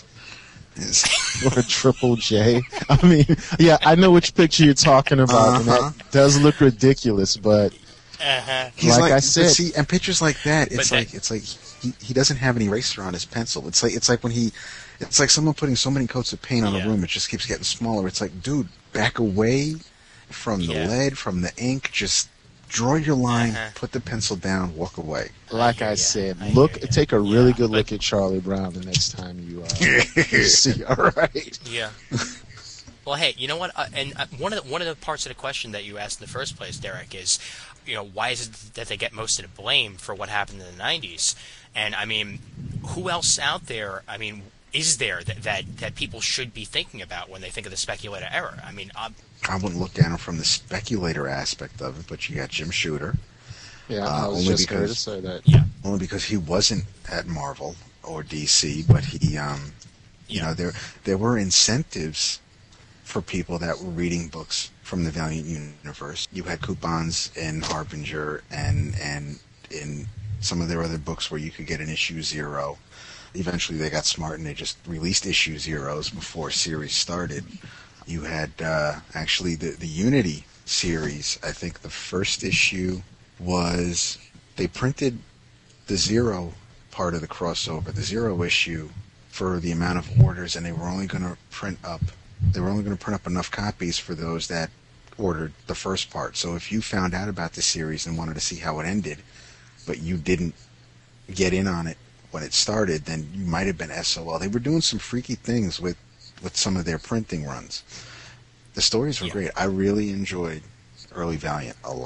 Yes. or Triple J? I mean, yeah, I know which picture you're talking about, and Uh-huh. that does look ridiculous, but Uh-huh. He's Like like, I but said- see, and pictures like that, it's But like that- it's like he, he doesn't have an eraser on his pencil. It's like it's like when he, it's like someone putting so many coats of paint on Yeah. a room, it just keeps getting smaller. It's like, dude, back away from the Yeah. lead, from the ink. Just draw your line, Uh-huh. put the pencil down, walk away. like hear I ya. said, I look, hear ya. take a really Yeah, good but- look at Charlie Brown the next time you, uh, you see. All right. Yeah. Well, hey, you know what? Uh, and uh, one of the, one of the parts of the question that you asked in the first place, Derek, is, you know, why is it that they get most of the blame for what happened in the nineties? And I mean, who else out there? I mean, is there that that, that people should be thinking about when they think of the speculator era? I mean, uh, I wouldn't look at him from the speculator aspect of it, but you got Jim Shooter, Yeah, Uh, I was only just going to because- say that. yeah, only because he wasn't at Marvel or D C, but he, um, you Yeah. know, there there were incentives for people that were reading books from the Valiant universe. You had coupons in Harbinger and and in some of their other books where you could get an issue zero. Eventually, they got smart and they just released issue zeros before series started. You had uh, actually the the Unity series. I think the first issue was they printed the zero part of the crossover, the zero issue, for the amount of orders, and they were only going to print up. They were only going to print up enough copies for those that ordered the first part. So if you found out about the series and wanted to see how it ended, but you didn't get in on it when it started, then you might have been S O L. They were doing some freaky things with, with some of their printing runs. The stories were Yeah. great. I really enjoyed early Valiant a lot.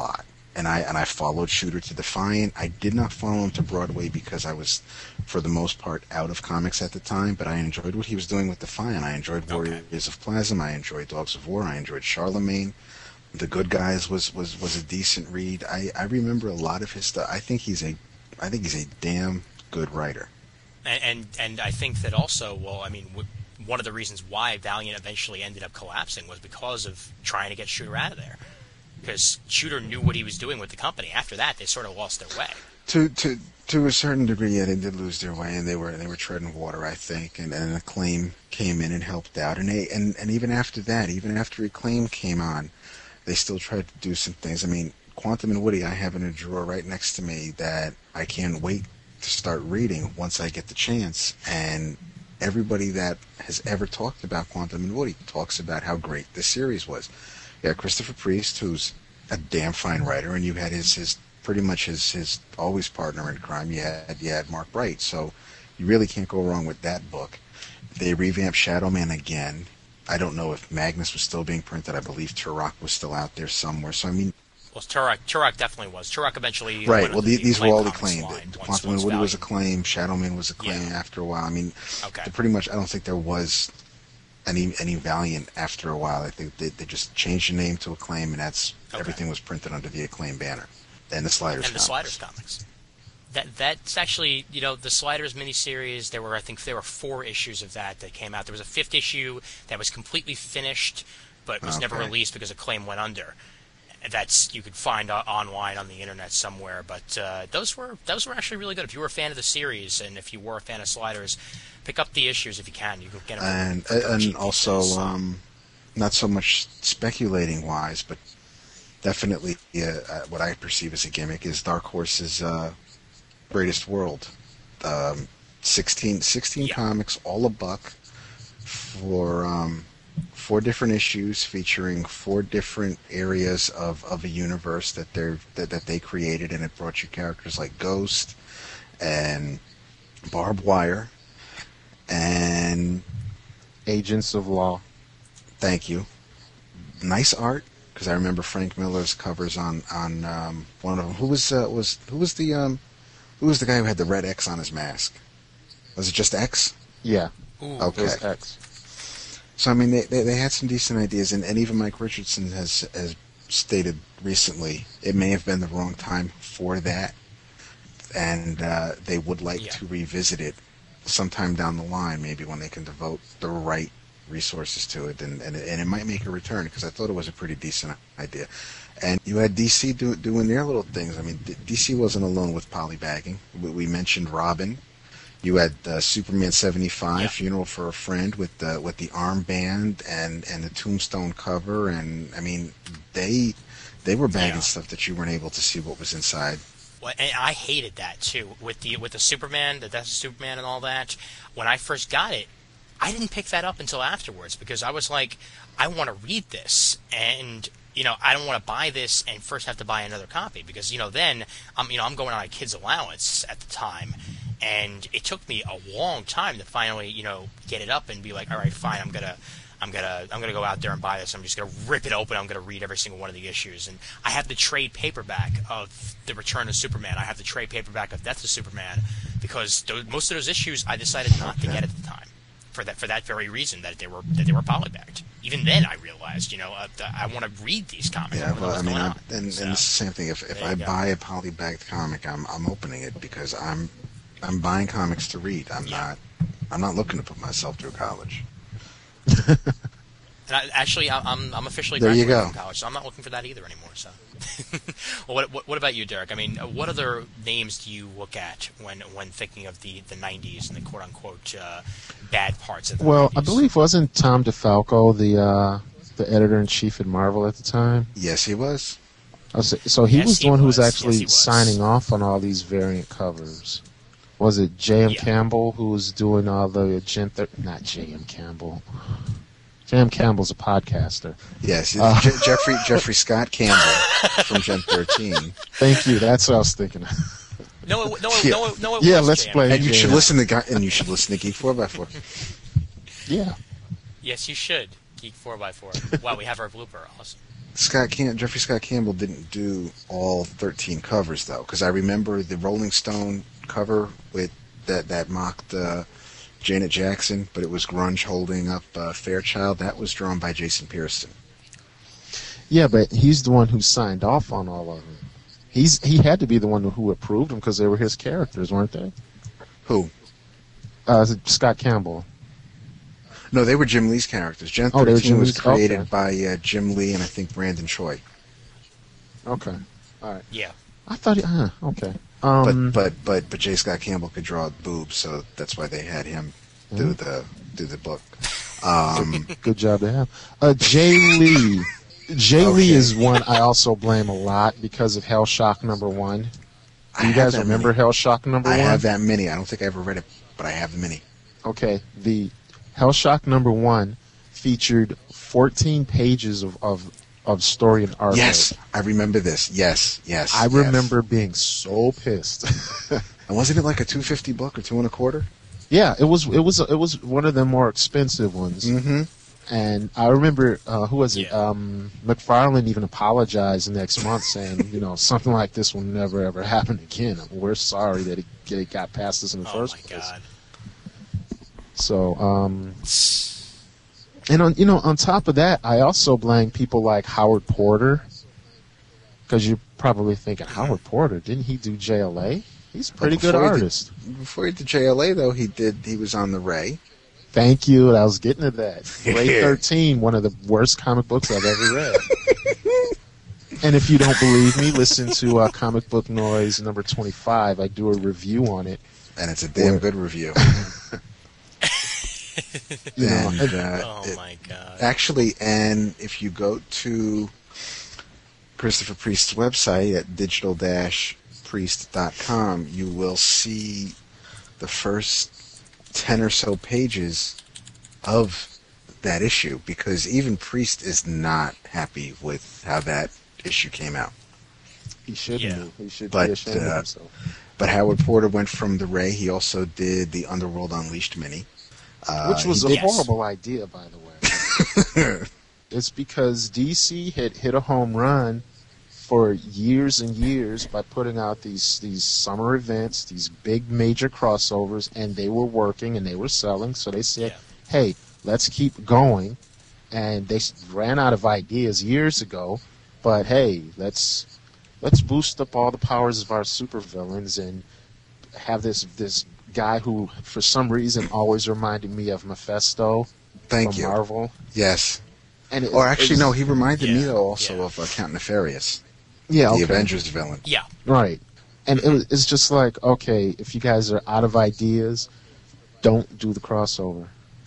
and I and I followed Shooter to Defiant. I did not follow him to Broadway because I was, for the most part, out of comics at the time. But I enjoyed what he was doing with Defiant. I enjoyed Warriors okay. of Plasm. I enjoyed Dogs of War. I enjoyed Charlemagne. The Good Guys was, was, was a decent read. I, I remember a lot of his stuff. I think he's a I think he's a damn good writer. And and, and I think that also, well, I mean, w- one of the reasons why Valiant eventually ended up collapsing was because of trying to get Shooter out of there. Because Shooter knew what he was doing with the company. After that, they sort of lost their way. To to to a certain degree, yeah, they did lose their way, and they were they were treading water, I think. And, and Acclaim came in and helped out, and they and, and even after that, even after Acclaim came on, they still tried to do some things. I mean, Quantum and Woody, I have in a drawer right next to me that I can't wait to start reading once I get the chance. And everybody that has ever talked about Quantum and Woody talks about how great this series was. You had Christopher Priest, who's a damn fine writer, and you had his, his pretty much his, his always partner in crime. You had, you had Mark Bright, so you really can't go wrong with that book. They revamped Shadow Man again. I don't know if Magnus was still being printed. I believe Turok was still out there somewhere. So I mean, well, Turok, Turok definitely was. Turok eventually right. Went well, the, these the were all acclaimed. acclaimed. Quantum and Woody was acclaimed. Shadow Man was acclaimed yeah. after a while. I mean, okay. pretty much. I don't think there was any any Valiant after a while. I think they, they just changed the name to Acclaim, and that's okay. Everything was printed under the Acclaim banner. And the Sliders and the comics. Sliders comics. That that's actually, you know, the Sliders miniseries. There were, I think, there were four issues of that that came out. There was a fifth issue that was completely finished, but was okay. never released because Acclaim went under. That's you could find uh, online on the internet somewhere. But uh, those were those were actually really good. If you were a fan of the series and if you were a fan of Sliders, pick up the issues if you can. You can get them. And for, for and also, pieces, so. um, not so much speculating wise, but definitely uh, what I perceive as a gimmick is Dark Horse's uh, Greatest World. Um, sixteen, sixteen yeah. comics, all a buck, for um, four different issues featuring four different areas of, of a universe that they that, that they created, and it brought you characters like Ghost and Barbed Wire and Agents of Law. Thank you. Nice art. Because I remember Frank Miller's covers on on um, one of them. Who was uh, was who was the um, who was the guy who had the red X on his mask? Was it just X? Yeah. Ooh, okay. It was X. So I mean, they, they they had some decent ideas, and, and even Mike Richardson has has stated recently it may have been the wrong time for that, and uh, they would like yeah. to revisit it sometime down the line, maybe when they can devote the right resources to it, and, and, and it might make a return, because I thought it was a pretty decent idea. And you had D C do, doing their little things. I mean, D C wasn't alone with polybagging. We, we mentioned Robin. You had uh, Superman seventy-five, yeah. Funeral for a Friend, with the with the armband and, and the Tombstone cover, and I mean, they they were bagging yeah. stuff that you weren't able to see what was inside. Well, and I hated that too with the with the Superman, the Death of Superman, and all that. When I first got it, I didn't pick that up until afterwards, because I was like, I want to read this, and you know, I don't want to buy this and first have to buy another copy, because you know, then I'm you know I'm going on a kid's allowance at the time, and it took me a long time to finally you know get it up and be like, all right, fine, I'm gonna I'm gonna I'm gonna go out there and buy this. I'm just gonna rip it open. I'm gonna read every single one of the issues, and I have the trade paperback of The Return of Superman. I have the trade paperback of Death of Superman, because those, most of those issues I decided not to get at the time. For that, for that very reason, that they were that they were polybagged. Even then, I realized, you know, uh, I want to read these comics. Yeah, well, I mean, I, and, so, and it's the same thing. If if I go. buy a polybagged comic, I'm I'm opening it because I'm I'm buying comics to read. I'm yeah. not I'm not looking to put myself through college. And I, actually, I'm I'm officially there you graduated go. from college, so I'm not looking for that either anymore. So, well, what, what what about you, Derek? I mean, what other names do you look at when when thinking of the, the nineties and the quote unquote uh, bad parts of the well, nineties? I believe wasn't Tom DeFalco the uh, the editor in chief at Marvel at the time? Yes, he was. Oh, so, so he yes, was the he one who was. was actually yes, was. signing off on all these variant covers. Was it J M. Yeah. Campbell who was doing all the Gen thir- not J M. Campbell. J M. Campbell's a podcaster. Yes, uh, Je- Jeffrey Jeffrey Scott Campbell from Gen thirteen. Thank you. That's what I was thinking. No, it, no, it, Yeah. no, it, no, it Yeah, was let's J M. play. And you Yeah. should listen to Guy- and you should listen to Geek Four by Four. Yeah. Yes, you should. Geek four by four. Wow, we have our blooper. Awesome. Scott Cam- Jeffrey Scott Campbell didn't do all thirteen covers though, because I remember the Rolling Stone cover with that that mocked uh, Janet Jackson, but it was grunge holding up uh, Fairchild. That was drawn by Jason Pearson. Yeah, but he's the one who signed off on all of them. He's he had to be the one who approved them because they were his characters, weren't they? Who? Uh, Scott Campbell. No, they were Jim Lee's characters. Gen Oh, they were thirteen Jim was Lee's- created okay. by uh, Jim Lee and I think Brandon Choi. Okay, all right. Yeah. I thought, he, uh, okay. Um, But but but but J. Scott Campbell could draw boobs, so that's why they had him do the do the book. Um, good job to have. Uh, Jay Lee. Jay Okay. Lee is one I also blame a lot because of Hell Shock number one. I Do you have guys that remember mini. Hell Shock number I one? have that mini. I don't think I ever read it, but I have the mini. Okay, the Hell Shock number one featured fourteen pages of, of, of story and artwork. Yes, I remember this. Yes, yes. I yes. remember being so pissed. And wasn't it like a two fifty book or two and a quarter? Yeah, it was. It was. It was one of the more expensive ones. Mm-hmm. And I remember, uh, who was it? Yeah. Um, McFarlane even apologized the next month, saying, you know, something like this will never ever happen again. We're sorry that it, it got past us in the Oh first my place. god. So, um, and on you know, on top of that, I also blame people like Howard Porter, because you're probably thinking, Howard Porter, didn't he do J L A? He's a pretty good before he did- artist. Before he did J L A, though, he did. He was on the Ray. Thank you. I was getting to that. Ray thirteen, one of the worst comic books I've ever read. And if you don't believe me, listen to uh, Comic Book Noise number twenty-five. I do a review on it. And it's a damn Or- good review. You know, and, and- uh, Oh it- my god. Actually, and if you go to Christopher Priest's website at digital dash priest dot com, you will see the first ten or so pages of that issue, because even Priest is not happy with how that issue came out. he shouldn't Yeah. be. He should But, be ashamed of uh, himself. But Howard Porter went from the Ray. He also did the Underworld Unleashed mini. Uh, Which was he a did- Yes. horrible idea, by the way. It's because D C had hit a home run for years and years by putting out these these summer events, these big major crossovers, and they were working and they were selling. So they said, Yeah. "Hey, let's keep going." And they s- ran out of ideas years ago, but hey, let's let's boost up all the powers of our supervillains and have this this guy who, for some reason, always reminded me of Mephisto Thank from you. Marvel. Yes. And it, Or actually, it was- no, he reminded me, Yeah, though, also yeah. of uh, Count Nefarious, yeah, the okay. Avengers villain. Yeah. Right. And it was, it's just like, okay, if you guys are out of ideas, don't do the crossover.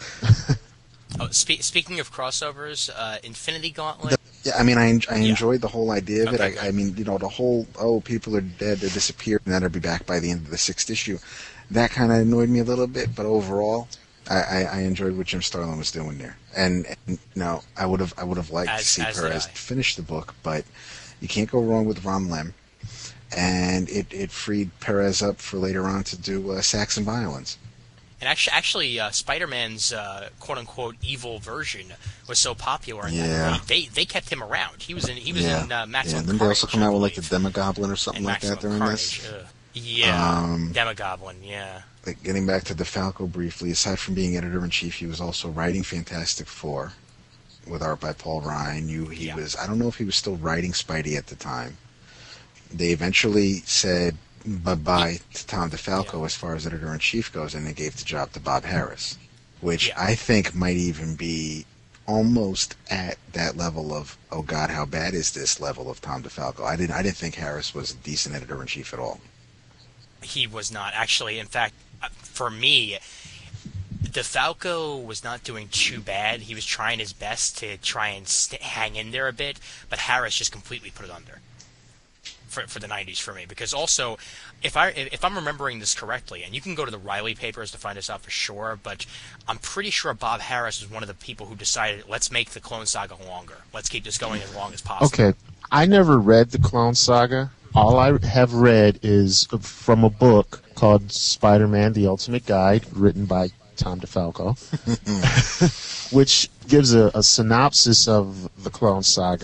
Oh, spe- speaking of crossovers, uh, Infinity Gauntlet. Yeah, I mean, I, en- I Yeah. enjoyed the whole idea of Okay, it. I, I mean, you know, the whole, oh, people are dead, they disappeared, and then they'll be back by the end of the sixth issue. That kind of annoyed me a little bit, but overall, I, I, I enjoyed what Jim Starlin was doing there. And, and no, I would have I would have liked As- to see as did Perez I. finish the book, but you can't go wrong with Ron Lem. And it, it freed Perez up for later on to do uh, Saxon Violence. And actually, actually uh, Spider-Man's uh, quote-unquote evil version was so popular, in Yeah. that they, they they kept him around. He was in he was yeah. in uh, yeah. Maximum Didn't they also Carnage, come I out with like the believe. Demogoblin or something And like that Maximum during Carnage. this? Uh, yeah, Um, Demogoblin. Yeah. Like getting back to DeFalco briefly, aside from being editor-in-chief, he was also writing Fantastic Four with art by Paul Ryan. You, he Yeah. was, I don't know if he was still writing Spidey at the time. They eventually said bye-bye to Tom DeFalco Yeah. as far as editor-in-chief goes, and they gave the job to Bob Harris, which Yeah. I think might even be almost at that level of, oh God, how bad is this level of Tom DeFalco? I didn't, I didn't think Harris was a decent editor-in-chief at all. He was not actually. In fact, uh, for me, DeFalco was not doing too bad. He was trying his best to try and st- hang in there a bit, but Harris just completely put it under for for the nineties for me. Because also, if I if I'm remembering this correctly, and you can go to the Riley papers to find this out for sure, but I'm pretty sure Bob Harris was one of the people who decided, let's make the Clone Saga longer. Let's keep this going as long as possible. Okay, I never read the Clone Saga. All I have read is from a book called Spider-Man: The Ultimate Guide, written by Tom DeFalco, which gives a, a synopsis of the Clone Saga.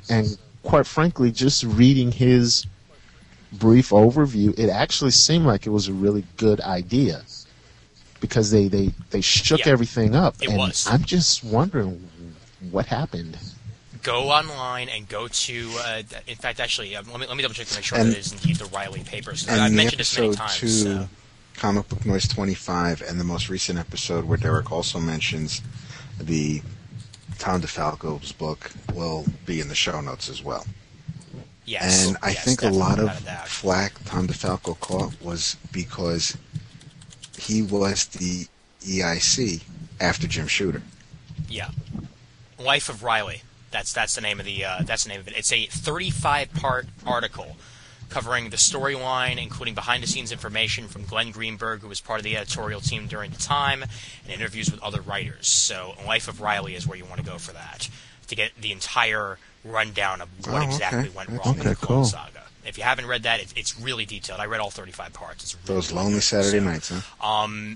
and quite frankly, just reading his brief overview, it actually seemed like it was a really good idea because they, they, they shook Yeah, everything up. it and was. I'm just wondering what happened. Go online and go to. Uh, in fact, actually, uh, let me let me double check to make sure And- that it is indeed the Riley papers. And I've the mentioned this many episode times. two, So. Comic Book Noise twenty-five, and the most recent episode where Derek also mentions the Tom DeFalco's book will be in the show notes as well. Yes, And I yes, think a lot definitely, of without a doubt. flack Tom DeFalco caught was because he was the E I C after Jim Shooter. Yeah, Life of Riley. That's that's the name of the uh, that's the name of it. It's a thirty-five part article covering the storyline, including behind-the-scenes information from Glenn Greenberg, who was part of the editorial team during the time, and interviews with other writers. So, Life of Riley is where you want to go for that to get the entire rundown of what Oh, exactly okay. went That's wrong in okay, the Clone cool. Saga. If you haven't read that, it, it's really detailed. I read all thirty-five parts. It's really, Those really lonely good. Saturday So, nights, huh? Um,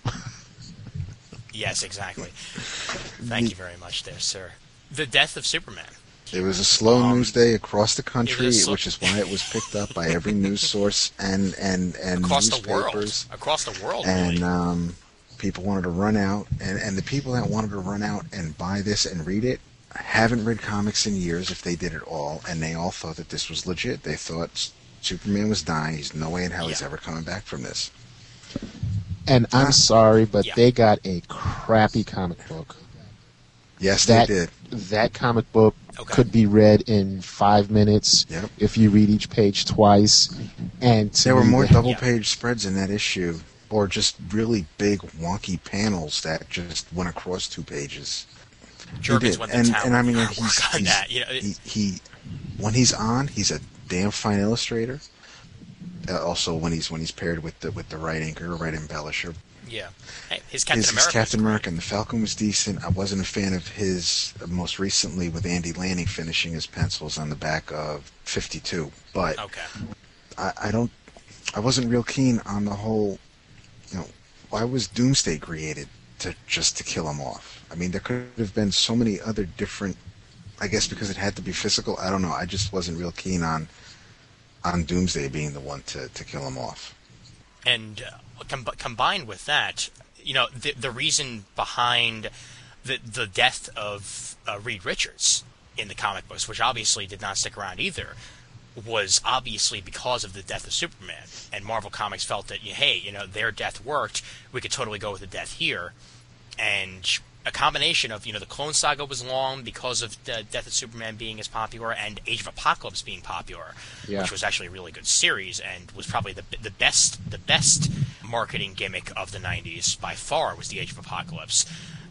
yes, exactly. Thank you very much there, sir. The Death of Superman. It was a slow Um, news day across the country, it was a slow- which is why it was picked up by every news source and and and Across the world. newspapers. Across the world, And really. um, people wanted to run out, and and the people that wanted to run out and buy this and read it haven't read comics in years, if they did at all, and they all thought that this was legit. They thought Superman was dying. He's no way in hell he's Yeah. ever coming back from this. And I'm sorry, but Yeah. they got a crappy comic book. Yes, That they did. that comic book Okay. could be read in five minutes Yep. if you read each page twice. And to There were me, more the- double-page spreads in that issue, or just really big, wonky panels that just went across two pages. He Jergens did. went to and, town and I mean, to he's, work on he's- that. You know, it- he, he, when he's on, he's a damn fine illustrator. Uh, also, when he's when he's paired with the with the right inker, right embellisher. yeah. Hey, his Captain his, his America. Captain was America and the Falcon was decent. I wasn't a fan of his uh, most recently with Andy Lanning finishing his pencils on the back of fifty-two. But great. Okay. I, I don't. I wasn't real keen on the whole. You know, why was Doomsday created to just to kill him off? I mean, there could have been so many other different. I guess because it had to be physical. I don't know. I just wasn't real keen on on Doomsday being the one to, to kill him off. And uh, com- combined with that, you know, the the reason behind the the death of uh, Reed Richards in the comic books, which obviously did not stick around either, was obviously because of the death of Superman. And Marvel Comics felt that, hey, you know, their death worked. We could totally go with the death here. And a combination of, you know, the Clone Saga was long because of the Death of Superman being as popular and Age of Apocalypse being popular, Yeah. which was actually a really good series and was probably the the best the best marketing gimmick of the nineties by far was the Age of Apocalypse.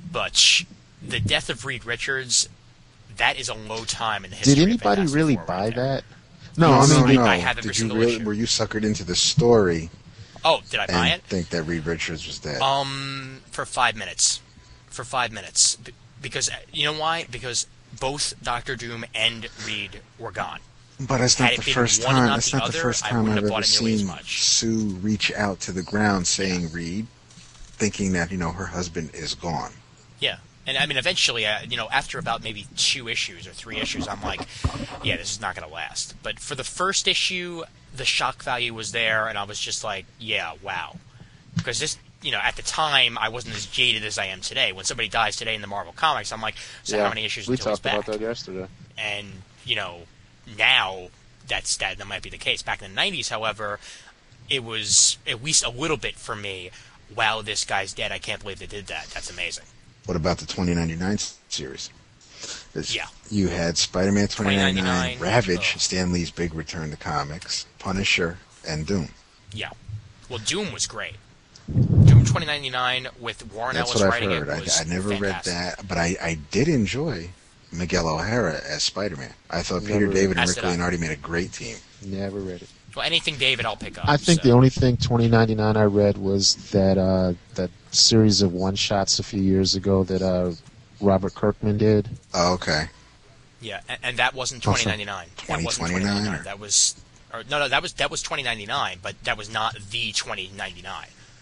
But the death of Reed Richards, that is a low time in the history Did of anybody Fantastic really Four buy right there. that? No, I no, mean, no. I have every Did you single really? issue. Were you suckered into the story Oh, did I buy and it? think that Reed Richards was dead? Um, for five minutes. For five minutes. B- because, uh, you know why? Because both Doctor Doom and Reed were gone. But that's Had not it the been first one and time. not That's the not the other, first I time wouldn't I've have ever bought it nearly as seen much. Sue reach out to the ground saying Reed, thinking that, you know, her husband is gone. Yeah. And, I mean, eventually, uh, you know, after about maybe two issues or three issues, I'm like, yeah, this is not going to last. But for the first issue, the shock value was there, and I was just like, yeah, wow. Because this, you know, at the time, I wasn't as jaded as I am today. When somebody dies today in the Marvel Comics, I'm like, so yeah, how many issues we until he's talked back? about that yesterday. And, you know, now that's that, that might be the case. Back in the nineties, however, it was at least a little bit for me, wow, this guy's dead. I can't believe they did that. That's amazing. What about the twenty ninety-nine series? This- Yeah. You had Spider-Man twenty ninety-nine, twenty ninety-nine, Ravage, oh. Stan Lee's big return to comics, Punisher, and Doom. Yeah. Well, Doom was great. Doom twenty ninety-nine with Warren That's Ellis what I've writing heard. it I, was I never fantastic. read that, but I, I did enjoy Miguel O'Hara as Spider-Man. I thought Never Peter read David and As Rick did I. Leonardi made a great team. Never read it. Well, anything David, I'll pick up. I think so. the only thing twenty ninety-nine I read was that uh, that series of one shots a few years ago that uh, Robert Kirkman did. Oh, okay. Yeah, and, and that wasn't Oh, twenty so ninety-nine. That wasn't twenty twenty-nine twenty ninety-nine. or- That was, or, no, no, that was that was twenty ninety-nine, but that was not the twenty ninety-nine.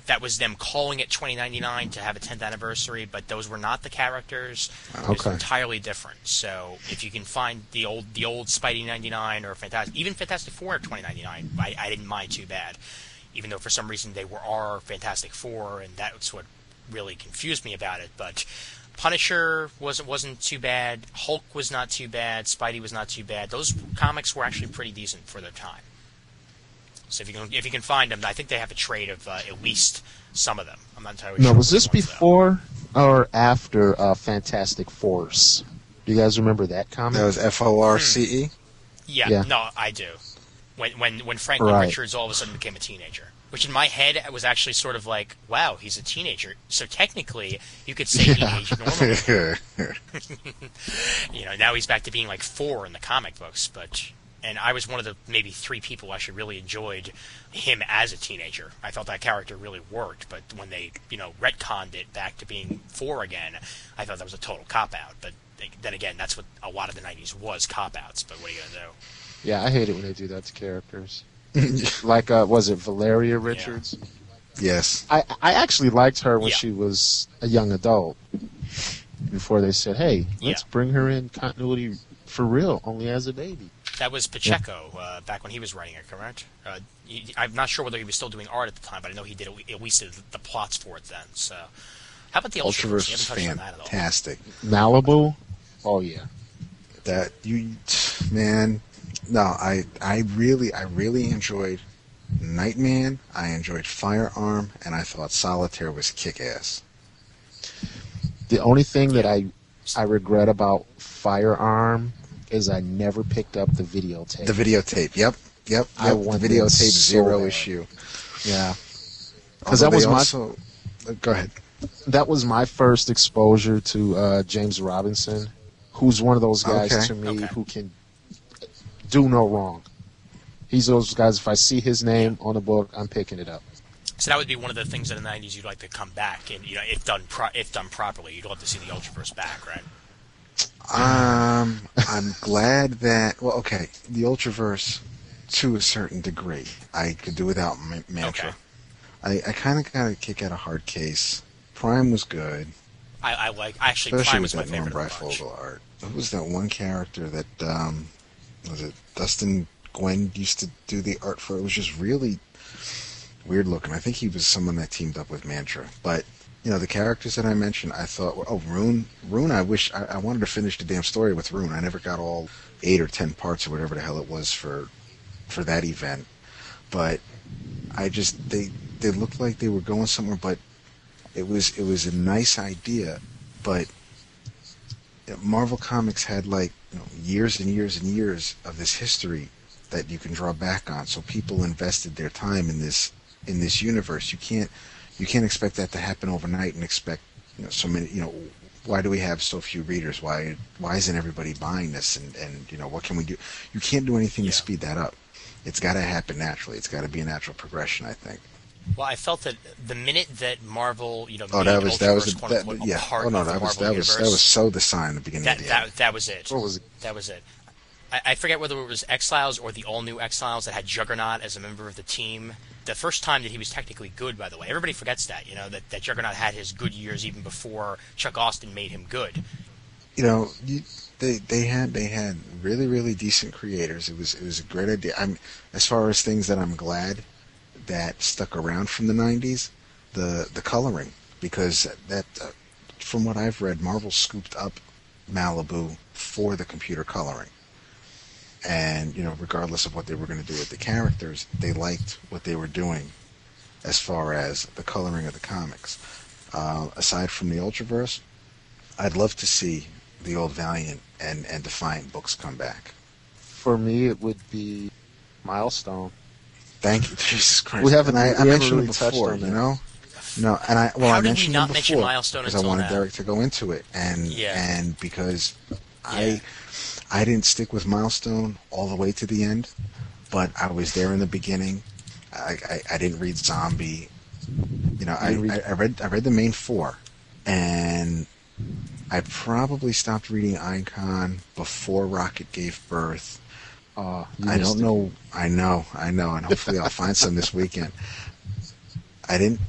that was them calling it twenty ninety-nine to have a tenth anniversary, but those were not the characters. Okay. It's entirely different. So if you can find the old the old Spidey ninety-nine or Fantastic, even Fantastic Four twenty ninety-nine, I, I didn't mind too bad. Even though for some reason they were our Fantastic Four, and that's what really confused me about it. But Punisher wasn't wasn't too bad. Hulk was not too bad. Spidey was not too bad. Those comics were actually pretty decent for their time. So if you can if you can find them, I think they have a trade of uh, at least some of them. I'm not entirely No, sure. was this which ones, before or after uh, Fantastic Force? Do you guys remember that comic? That was F O R C E? Yeah, Yeah. no, I do. When when when Franklin Right. Richards all of a sudden became a teenager, which in my head was actually sort of like, wow, he's a teenager. So technically, you could say he aged normally. You know, now he's back to being like four in the comic books, but. And I was one of the maybe three people who actually really enjoyed him as a teenager. I felt that character really worked, but when they, you know, retconned it back to being four again, I thought that was a total cop-out. But then again, that's what a lot of the nineties was, cop-outs, but what are you going to do? Yeah, I hate it when they do that to characters. Like, uh, was it Valeria Richards? Yes. I, I actually liked her when Yeah. she was a young adult. Before they said, hey, let's Yeah. bring her in continuity for real, only as a baby. That was Pacheco uh, back when he was writing it, correct? Uh, he, I'm not sure whether he was still doing art at the time, but I know he did at at least the, the plots for it then. So, how about the Ultraverse? Ultraverse You was haven't touched on that at all. fantastic. Malibu? Oh, yeah. That you, man. No, I, I really, I really enjoyed Nightman. I enjoyed Firearm, and I thought Solitaire was kick-ass. The only thing that I I regret about Firearm is I never picked up the videotape. The videotape. Yep, yep. I yep. want the that videotape so zero bad. issue. Yeah. Although that was they my- also, uh, go ahead. That was my first exposure to uh, James Robinson, who's one of those guys Okay. to me Okay. who can do no wrong. He's those guys, if I see his name on a book, I'm picking it up. So that would be one of the things in the nineties you'd like to come back, and you know, if done pro- if done properly, you'd love to see the Ultraverse back, right? Um, I'm glad that. Well, okay, the Ultraverse, to a certain degree, I could do without Ma- Mantra. Okay. I, I kind of got a kick out of Hard Case. Prime was good, I, I like actually especially Prime with was my that Norm favorite of the bunch. Breyfogle art. Who was that one character that um, was it? Dustin Gwen used to do the art for. It was just really weird looking. I think he was someone that teamed up with Mantra, but. You know, the characters that I mentioned, I thought, were, oh, Rune. Rune, I wish, I, I wanted to finish the damn story with Rune. I never got all eight or ten parts or whatever the hell it was for for that event. But I just, they they looked like they were going somewhere, but it was it was a nice idea. But Marvel Comics had like, you know, years and years and years of this history that you can draw back on. So people invested their time in this in this universe. You can't you can't expect that to happen overnight and expect, you know, so many, you know, why do we have so few readers? Why why isn't everybody buying this? And, and you know, what can we do? You can't do anything Yeah. to speed that up. It's got to happen naturally. It's got to be a natural progression, I think. Well, I felt that the minute that Marvel, you know, Oh, made that was that was Ultraverse, a, quote that, unquote, yeah. a part Oh no, of the that was Marvel that was that universe, was so the sign at the beginning that of the that end. that was it. What was it? That was it. I, I forget whether it was Exiles or the all-new Exiles that had Juggernaut as a member of the team. The first time that he was technically good, by the way. Everybody forgets that, you know, that, that Juggernaut had his good years even before Chuck Austin made him good. You know, you, they they had they had really really decent creators. It was it was a great idea. I'm as far as things that I'm glad that stuck around from the nineties, the the coloring, because that uh, from what I've read, Marvel scooped up Malibu for the computer coloring. And, you know, regardless of what they were going to do with the characters, they liked what they were doing as far as the coloring of the comics. Uh, aside from the Ultraverse, I'd love to see the old Valiant and, and Defiant books come back. For me, it would be Milestone. Thank you, Jesus Christ. We haven't- And I, I we haven't mentioned really it before, touched on you that. know? No, and I well, How I did we mentioned not it mention before Milestone because I until wanted now? Derek to go into it, and Yeah. and because Yeah. I I didn't stick with Milestone all the way to the end, but I was there in the beginning. I I, I didn't read Zombie, you know. I, You read- I I read I read the main four, and I probably stopped reading Icon before Rocket gave birth. Uh, you I missed don't it. know. I know. I know. And hopefully I'll find some this weekend. I didn't.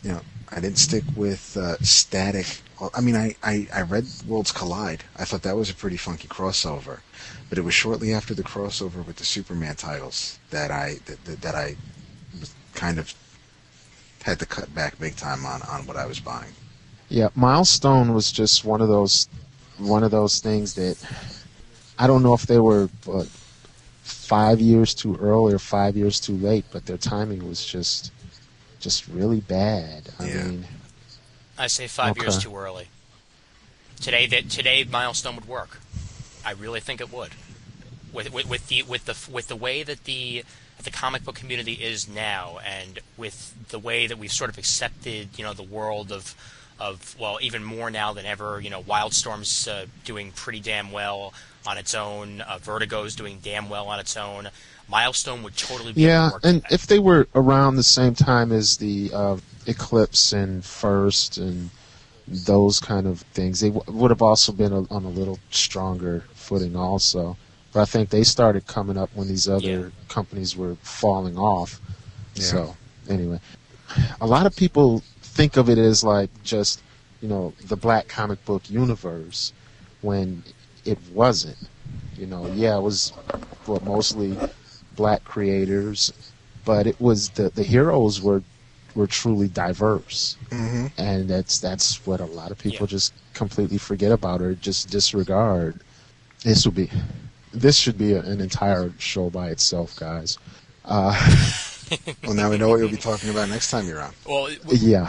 you know, I didn't stick with uh, Static. Well, I mean, I, I, I read Worlds Collide. I thought that was a pretty funky crossover, but it was shortly after the crossover with the Superman titles that I that, that, that I was kind of had to cut back big time on, on what I was buying. Yeah, Milestone was just one of those one of those things that I don't know if they were what, five years too early or five years too late, but their timing was just just really bad. I Yeah. mean, I say five Okay. years too early. Today, that today Milestone would work. I really think it would. With, with with the with the with the way that the the comic book community is now, and with the way that we've sort of accepted, you know, the world of of well, even more now than ever. You know, Wildstorm's uh, doing pretty damn well on its own. Uh, Vertigo's doing damn well on its own. Milestone would totally be able yeah, to work and today. if they were around the same time as the uh, Eclipse and First and those kind of things, they w- would have also been a, on a little stronger footing also. But I think they started coming up when these other Yeah. companies were falling off. Yeah. So, anyway, a lot of people think of it as like just, you know, the black comic book universe when it wasn't. You know, yeah, it was well, mostly black creators, but it was the, the heroes were were truly diverse. Mm-hmm. And that's that's what a lot of people Yeah. just completely forget about or just disregard. This would be, this should be a, an entire show by itself, guys. Uh, Well, now we know what you'll be talking about next time you're on. Well, w- yeah,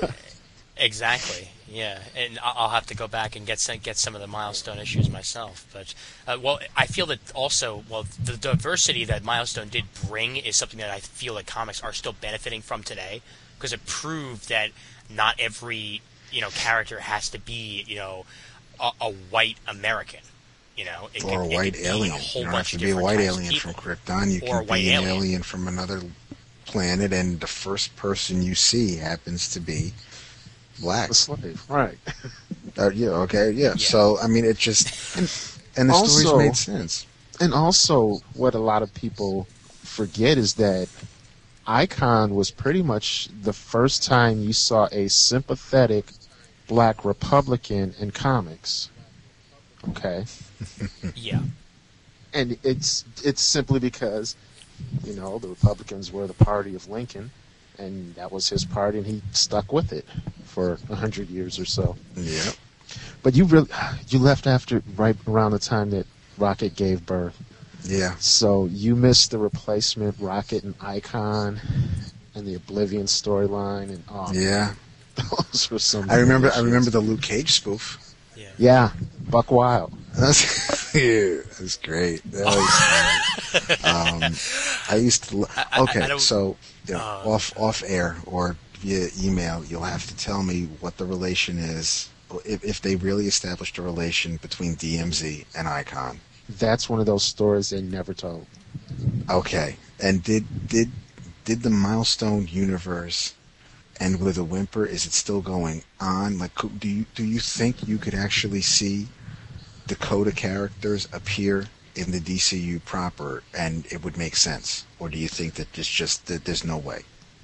exactly. Yeah, and I- I'll have to go back and get some, get some of the Milestone issues myself. But uh, well, I feel that also, well, the diversity that Milestone did bring is something that I feel that comics are still benefiting from today, because it proved that not every, you know, character has to be, you know, a, a white American. You know, it Or a could- it white could be alien. A whole You don't have bunch to of be a different white types of alien from people. Krypton. You Or a can white be an alien. alien from another planet, and the first person you see happens to be black. the slave, right? Uh, yeah, okay, yeah. Yeah. So, I mean, it just... And the Also- stories made sense. And also, what a lot of people forget is that Icon was pretty much the first time you saw a sympathetic black Republican in comics. Okay? Yeah. And it's it's simply because, you know, the Republicans were the party of Lincoln, and that was his party, and he stuck with it for a hundred years or so. Yeah. But you really you left after right around the time that Rocket gave birth. Yeah. So you missed the replacement Rocket and Icon and the Oblivion storyline and oh, Yeah. those were some. I remember I issues. remember the Luke Cage spoof. Yeah. Yeah, Buck Wild. That's, yeah, that's great. That was funny. um, I used to. Lo- I- I- okay, I don't- so you know, uh, off off air or via email, you'll have to tell me what the relation is, if, if they really established a relation between D M Z and Icon. That's one of those stories they never told. Okay, and did did did the Milestone universe end with a whimper? Is it still going on? Like, co- do you do you think you could actually see Dakota characters appear in the D C U proper, and it would make sense, or do you think that it's just that there's no way?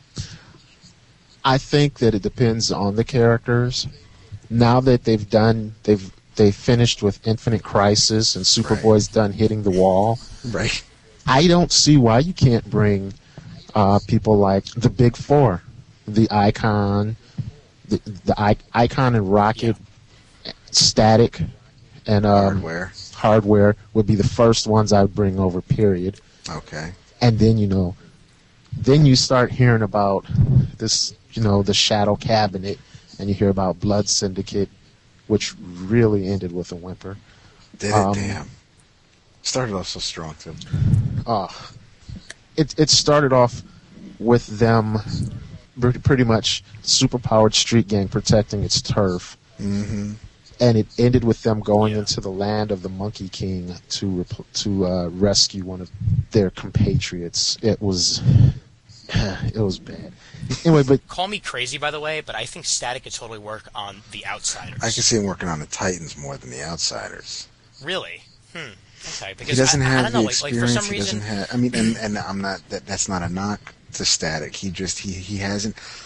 I think that it depends on the characters. Now that they've done, they've they finished with Infinite Crisis and Superboy's done hitting the wall. Right. I don't see why you can't bring uh, people like the Big Four, the Icon, the, the I- Icon and Rocket, Static, and um, Hardware. Hardware would be the first ones I would bring over. Period. Okay. And then you know, then you start hearing about this, you know, the Shadow Cabinet, and you hear about Blood Syndicate, which really ended with a whimper. Did it? Um, Damn. Started off so strong too. Uh, it it started off with them pretty pretty much superpowered street gang protecting its turf, Mm-hmm. and it ended with them going Yeah. into the land of the Monkey King to repl- to uh, rescue one of their compatriots. It was it was bad. Anyway, but Call me crazy, by the way, but I think Static could totally work on the Outsiders. I can see him working on the Titans more than the Outsiders. Really? Hmm. Okay. He Because doesn't I, I have don't know, the like, like experience. for some he reason, doesn't have. I mean, and, and I'm not. That, that's not a knock to Static. He just he he hasn't.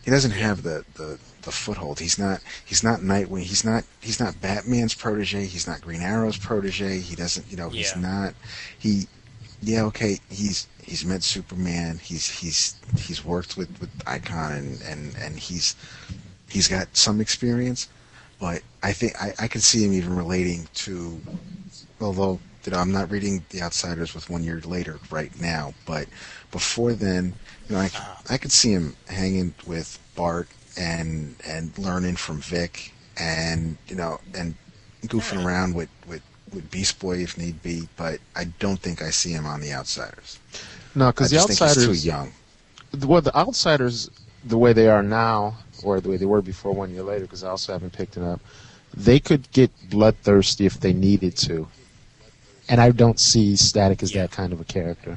he doesn't have the, the, the foothold. He's not he's not Nightwing. He's not he's not Batman's protege. He's not Green Arrow's protege. He doesn't you know he's Yeah. not he yeah okay he's he's met Superman. He's he's he's worked with, with Icon and, and, and he's he's got some experience, but I think I, I could see him even relating to, although you know, I'm not reading The Outsiders with one year later right now, but before then, you know, I, I could see him hanging with Bart and and learning from Vic, and you know, and goofing around with, with, with Beast Boy if need be. But I don't think I see him on The Outsiders. No, because the I just Outsiders, think he's too young. Well, the Outsiders, the way they are now, or the way they were before one year later, because I also haven't picked it up, they could get bloodthirsty if they needed to. And I don't see Static as Yeah. that kind of a character.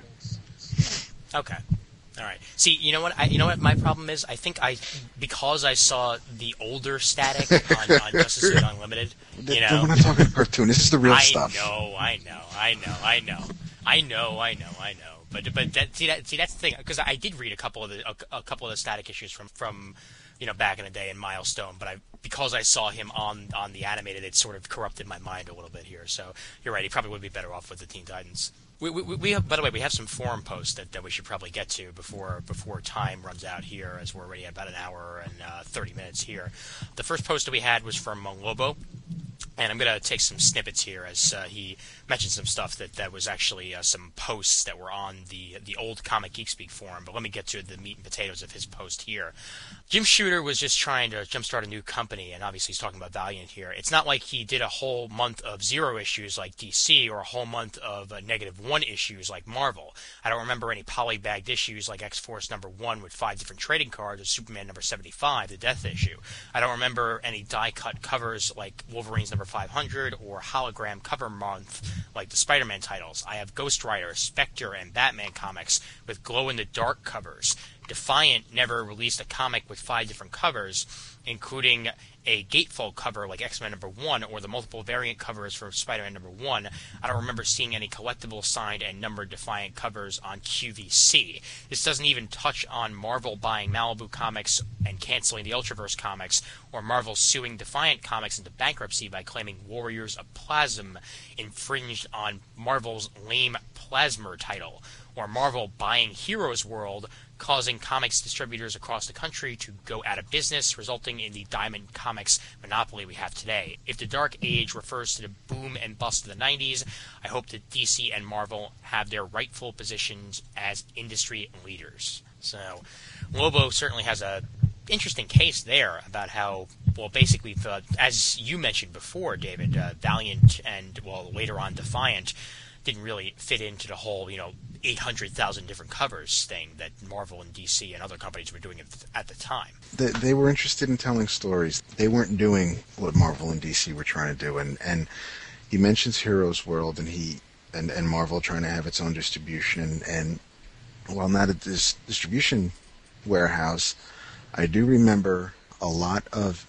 Okay. All right. See, you know what? I, you know what my problem is? I think I, because I saw the older Static on, on Justice League Unlimited. You know, We're not talking cartoon. This is the real I stuff. know, I know, I know, I know, I know, I know, I know. But but that, see that see that's the thing, because I did read a couple of the a, a couple of the Static issues from from you know back in the day in Milestone, but I because I saw him on on the animated, it sort of corrupted my mind a little bit here. So you're right, he probably would be better off with the Teen Titans. We, we, we have, by the way, we have some forum posts that, that we should probably get to before before time runs out here, as we're already at about an hour and uh, thirty minutes here. The first post that we had was from Lobo, and I'm going to take some snippets here as uh, he mentioned some stuff that, that was actually uh, some posts that were on the the old Comic Geek Speak forum, but let me get to the meat and potatoes of his post here. Jim Shooter was just trying to jumpstart a new company, and obviously he's talking about Valiant here. It's not like he did a whole month of zero issues like D C or a whole month of uh, negative one issues like Marvel. I don't remember any polybagged issues like X-Force number one with five different trading cards or Superman number seventy-five, the Death issue. I don't remember any die-cut covers like Wolverine's number five hundred or hologram cover month like the Spider-Man titles. I have Ghost Rider, Spectre, and Batman comics with glow-in-the-dark covers. Defiant never released a comic with five different covers, including a gatefold cover like X-Men number one or the multiple variant covers for Spider-Man number one. I don't remember seeing any collectible signed and numbered Defiant covers on Q V C. This doesn't even touch on Marvel buying Malibu Comics and canceling the Ultraverse comics, or Marvel suing Defiant Comics into bankruptcy by claiming Warriors of Plasm infringed on Marvel's lame Plasmer title, or Marvel buying Heroes World, causing comics distributors across the country to go out of business, resulting in the Diamond Comics monopoly we have today. If the Dark Age refers to the boom and bust of the nineties, I hope that D C and Marvel have their rightful positions as industry leaders. So, Lobo certainly has a interesting case there about how, well, basically, the, as you mentioned before, David, uh, Valiant and, well, later on Defiant didn't really fit into the whole, you know, eight hundred thousand different covers thing that Marvel and D C and other companies were doing at the time. They, they were interested in telling stories. They weren't doing what Marvel and D C were trying to do. And, and he mentions Heroes World and he and, and Marvel trying to have its own distribution. And while not at this distribution warehouse, I do remember a lot of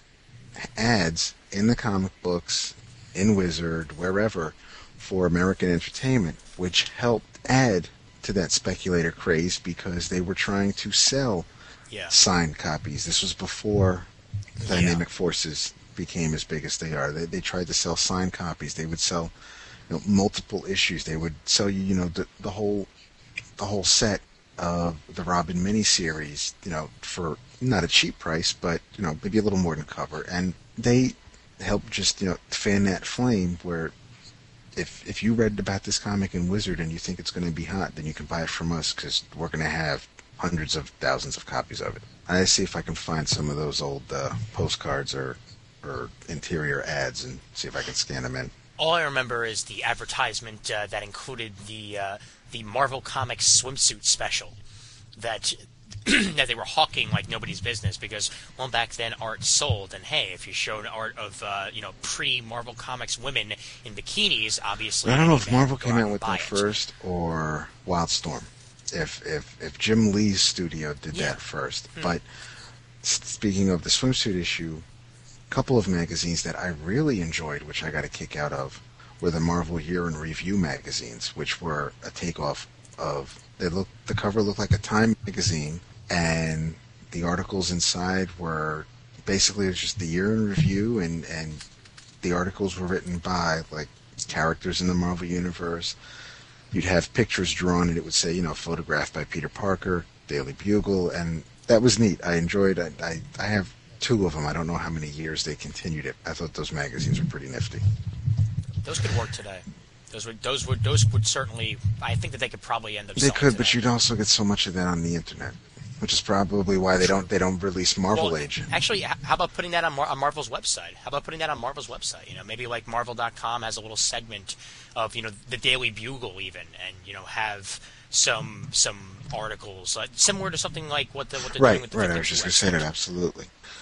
ads in the comic books, in Wizard, wherever, for American entertainment, which helped add to that speculator craze because they were trying to sell yeah. signed copies. This was before Dynamic yeah. Forces became as big as they are. They, they tried to sell signed copies. They would sell, you know, multiple issues. They would sell you, you know, the, the whole the whole set of the Robin miniseries, you know, for not a cheap price, but you know, maybe a little more than cover. And they helped just, you know, fan that flame where if if you read about this comic in Wizard and you think it's going to be hot, then you can buy it from us because we're going to have hundreds of thousands of copies of it. I see if I can find some of those old uh, postcards or or interior ads and see if I can scan them in. All I remember is the advertisement uh, that included the uh, the Marvel Comics swimsuit special that that they were hawking like nobody's business because, well, back then art sold, and hey, if you showed art of uh, you know pretty Marvel Comics women in bikinis, obviously. I don't know if Marvel go came out out with that it. first or Wildstorm. If if if Jim Lee's studio did Yeah. that first, Hmm. but s- speaking of the swimsuit issue, a couple of magazines that I really enjoyed, which I got a kick out of, were the Marvel Year in Review magazines, which were a takeoff of. They looked the cover looked like a Time magazine, and the articles inside were basically it was just the year in review, and, and the articles were written by like characters in the Marvel Universe. You'd have pictures drawn, and it would say, you know, photographed by Peter Parker, Daily Bugle, and that was neat. I enjoyed it. I, I have two of them. I don't know how many years they continued it. I thought those magazines were pretty nifty. Those could work today. Those would those would those would certainly. I think that they could probably end up. They could, today. But you'd also get so much of that on the internet, which is probably why they don't they don't release Marvel well, Age. Actually, how about putting that on, Mar- on Marvel's website? How about putting that on Marvel's website? You know, maybe like Marvel dot com has a little segment of, you know, the Daily Bugle even, and, you know, have some some articles uh, similar to something like what the what they're right, doing with the right. Victor I was just website. going to say that absolutely.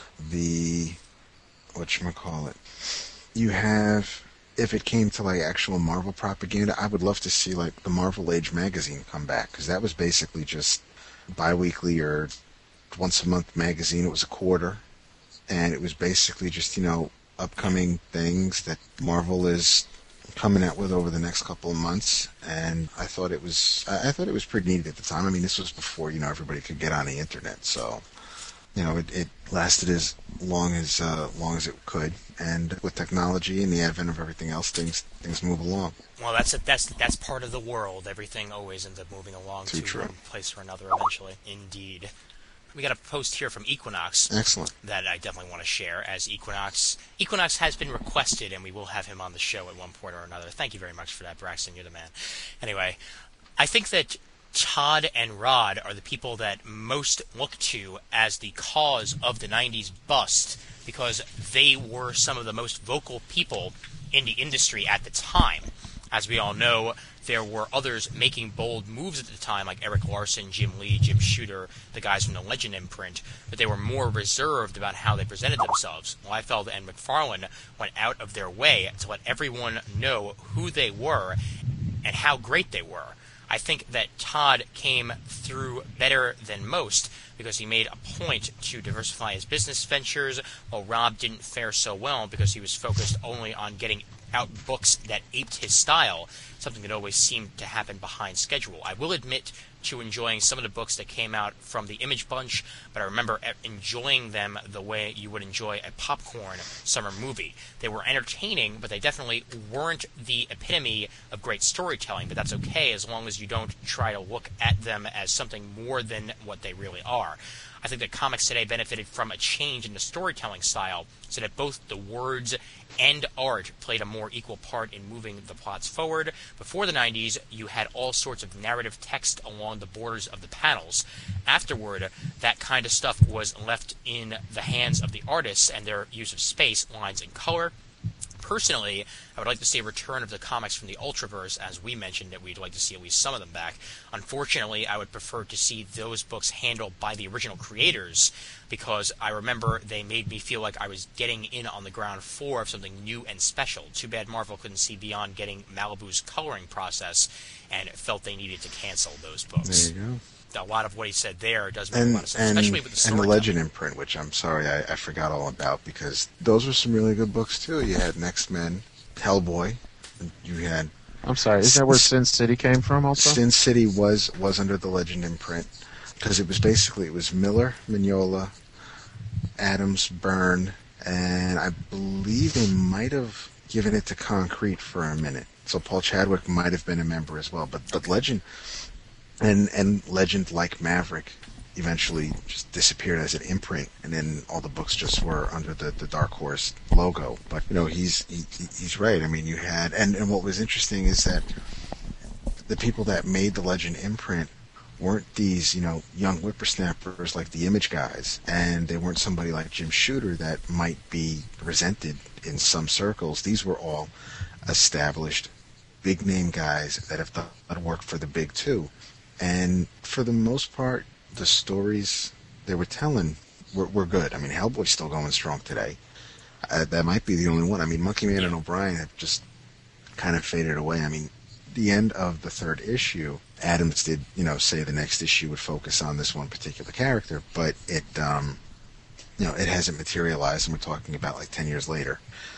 The whatchamacallit, you have. If it came to like actual Marvel propaganda, I would love to see like the Marvel Age magazine come back, because that was basically just bi-weekly or once a month magazine. It was a quarter, and it was basically just, you know, upcoming things that Marvel is coming out with over the next couple of months. And I thought it was I, I thought it was pretty neat at the time. I mean, this was before, you know, everybody could get on the internet, so you know, it, it lasted as long as uh, long as it could. And with technology and the advent of everything else, things things move along. Well, that's a, that's that's part of the world. Everything always ends up moving along Too to true. one place or another eventually. Indeed. We got a post here from Equinox. Excellent. That I definitely want to share, as Equinox Equinox has been requested, and we will have him on the show at one point or another. Thank you very much for that, Braxton. You're the man. Anyway, I think that Todd and Rod are the people that most look to as the cause of the nineties bust, because they were some of the most vocal people in the industry at the time. As we all know, there were others making bold moves at the time, like Eric Larson, Jim Lee, Jim Shooter, the guys from the Legend imprint, but they were more reserved about how they presented themselves. Liefeld and McFarlane went out of their way to let everyone know who they were and how great they were. I think that Todd came through better than most because he made a point to diversify his business ventures, while Rob didn't fare so well because he was focused only on getting out books that aped his style, something that always seemed to happen behind schedule. I will admit to enjoying some of the books that came out from the Image Bunch, but I remember enjoying them the way you would enjoy a popcorn summer movie. They were entertaining, but they definitely weren't the epitome of great storytelling, but that's okay as long as you don't try to look at them as something more than what they really are. I think that comics today benefited from a change in the storytelling style so that both the words and art played a more equal part in moving the plots forward. Before the nineties, you had all sorts of narrative text along the borders of the panels. Afterward, that kind of stuff was left in the hands of the artists and their use of space, lines, and color. Personally, I would like to see a return of the comics from the Ultraverse, as we mentioned that we'd like to see at least some of them back. Unfortunately, I would prefer to see those books handled by the original creators, because I remember they made me feel like I was getting in on the ground floor of something new and special. Too bad Marvel couldn't see beyond getting Malibu's coloring process and felt they needed to cancel those books. There you go. A lot of what he said there does make And, a lot of sense, and, especially with the and storytelling. the Legend imprint, which I'm sorry I, I forgot all about, because those were some really good books too. You had X-Men, Hellboy, you had I'm sorry, is that where Sin City came from also? Sin City was was under the Legend imprint, because it was basically it was Miller, Mignola, Adams, Byrne, and I believe they might have given it to Concrete for a minute. So Paul Chadwick might have been a member as well, but but Legend and and Legend, like Maverick, eventually just disappeared as an imprint, and then all the books just were under the, the Dark Horse logo. But you know, he's he, he's right. I mean, you had and, and what was interesting is that the people that made the Legend imprint weren't these, you know, young whippersnappers like the Image guys, and they weren't somebody like Jim Shooter that might be resented in some circles. These were all established, big-name guys that have done work for the big two. And for the most part, the stories they were telling were, were good. I mean, Hellboy's still going strong today. Uh, that might be the only one. I mean, Monkey Man and O'Brien have just kind of faded away. I mean, the end of the third issue, Adams did, you know, say the next issue would focus on this one particular character, but it, um, you know, it hasn't materialized, and we're talking about like ten years later.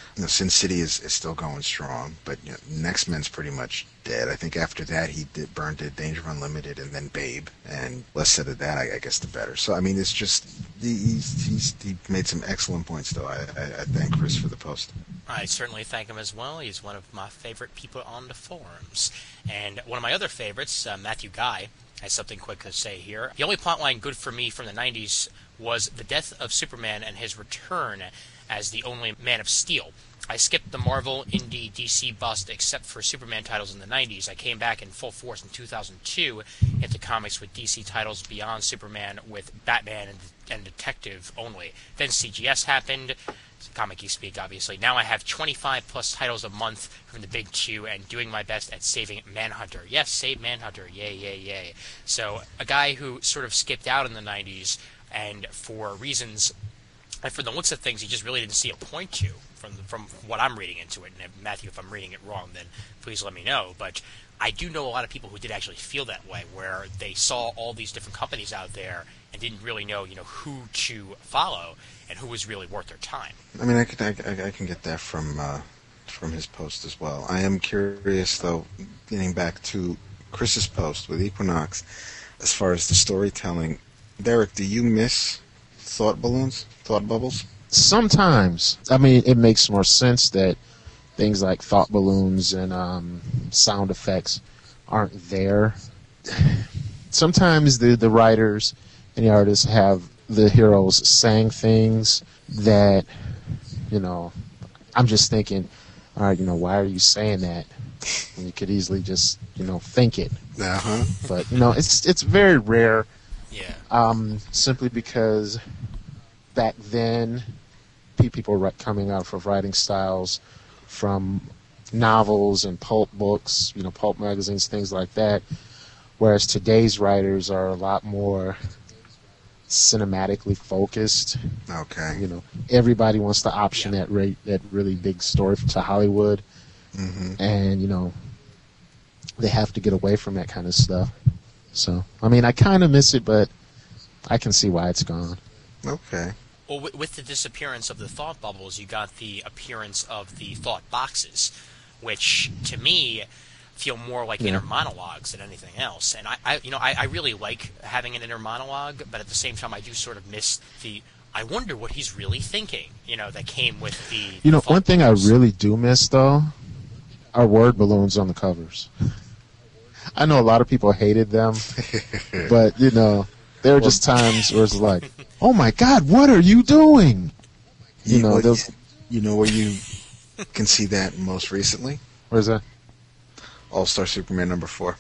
You know, Sin City is, is still going strong, but you know, Next Men's pretty much dead. I think after that he did Byrne did Danger Unlimited and then Babe, and less said of that, I, I guess the better. So I mean, it's just he he's, he's, he made some excellent points, though. I, I, I thank Chris for the post. I certainly thank him as well. He's one of my favorite people on the forums, and one of my other favorites, uh, Matthew Guy, has something quick to say here. The only plotline good for me from the nineties was the death of Superman and his return as the only Man of Steel. I skipped the Marvel, Indie, D C bust except for Superman titles in the nineties. I came back in full force in two thousand two into comics with D C titles beyond Superman with Batman and, and Detective only. Then C G S happened, comic-y speak obviously. Now I have twenty-five plus titles a month from the big two and doing my best at saving Manhunter. Yes, save Manhunter, yay, yay, yay. So a guy who sort of skipped out in the nineties and for reasons, and for the looks of things, he just really didn't see a point to. From from what I'm reading into it, and if, Matthew, if I'm reading it wrong, then please let me know. But I do know a lot of people who did actually feel that way, where they saw all these different companies out there and didn't really know, you know, who to follow and who was really worth their time. I mean, I can I, I can get that from uh, from his post as well. I am curious, though, getting back to Chris's post with Equinox, as far as the storytelling. Derek, do you miss thought balloons, thought bubbles? Sometimes. I mean, it makes more sense that things like thought balloons and um, sound effects aren't there. Sometimes the, the writers and the artists have the heroes saying things that, you know, I'm just thinking, all right, you know, why are you saying that? And you could easily just, you know, think it. Uh-huh. But, you know, it's it's very rare. Yeah. Um, simply because back then, people were coming out of writing styles from novels and pulp books, you know, pulp magazines, things like that. Whereas today's writers are a lot more cinematically focused. Okay. You know, everybody wants to option Yeah. that rate, that really big story to Hollywood, Mm-hmm. and you know, they have to get away from that kind of stuff. So, I mean, I kind of miss it, but I can see why it's gone. Okay. Well, with, with the disappearance of the thought bubbles, you got the appearance of the thought boxes, which to me feel more like Yeah. inner monologues than anything else. And I, I you know, I, I really like having an inner monologue, but at the same time, I do sort of miss the I wonder what he's really thinking. You know, that came with the. You know, thought one thing I bubbles. really do miss, though, are word balloons on the covers. I know a lot of people hated them, but, you know, there were just times where it's like, oh, my God, what are you doing? You know, what- those... you know where you can see that most recently? Where's that? All-Star Superman number four.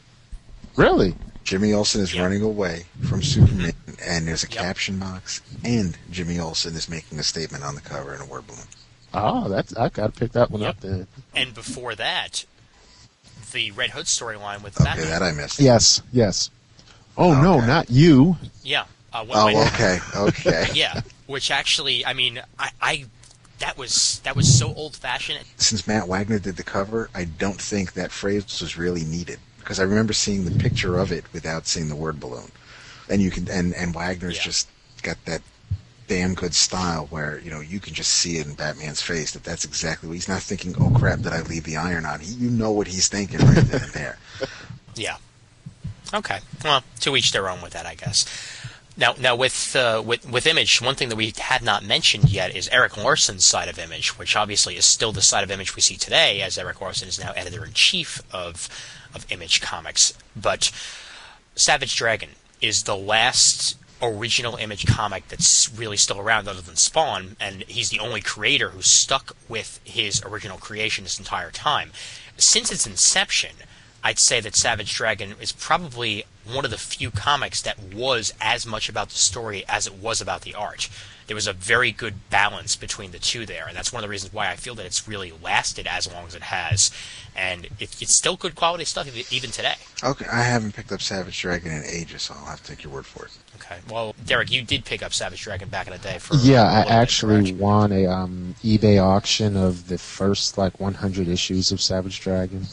Really? Jimmy Olsen is Yep. running away from Superman, and there's a Yep. caption box, and Jimmy Olsen is making a statement on the cover in a word balloon. Oh, that's I got to pick that one Yep. up then. And before that, the Red Hood storyline with Okay, Batman. that I missed. Yes, yes. Oh, no, Okay. not you. Yeah. Uh, when- Oh, when- okay, okay. Yeah, which actually, I mean, I, I that was that was so old-fashioned. Since Matt Wagner did the cover, I don't think that phrase was really needed, because I remember seeing the picture of it without seeing the word balloon. And you can and, and Wagner's Yeah. just got that damn good style where, you know, you can just see it in Batman's face that that's exactly what he's not thinking, oh crap, did I leave the iron on? He, you know what he's thinking right then and there. Yeah. Okay. Well, to each their own with that, I guess. Now, now with uh, with with Image, one thing that we had not mentioned yet is Eric Larson's side of Image, which obviously is still the side of Image we see today, as Eric Larson is now editor in chief of of Image Comics. But Savage Dragon is the last original Image comic that's really still around, other than Spawn, and he's the only creator who's stuck with his original creation this entire time. Since its inception, I'd say that Savage Dragon is probably one of the few comics that was as much about the story as it was about the art. There was a very good balance between the two there, and that's one of the reasons why I feel that it's really lasted as long as it has. And it, it's still good quality stuff even- even today. Okay, I haven't picked up Savage Dragon in ages, so I'll have to take your word for it. Okay. Well, Derek, you did pick up Savage Dragon back in the day for Yeah, a I little bit, actually correct? won a um, eBay auction of the first like one hundred issues of Savage Dragon.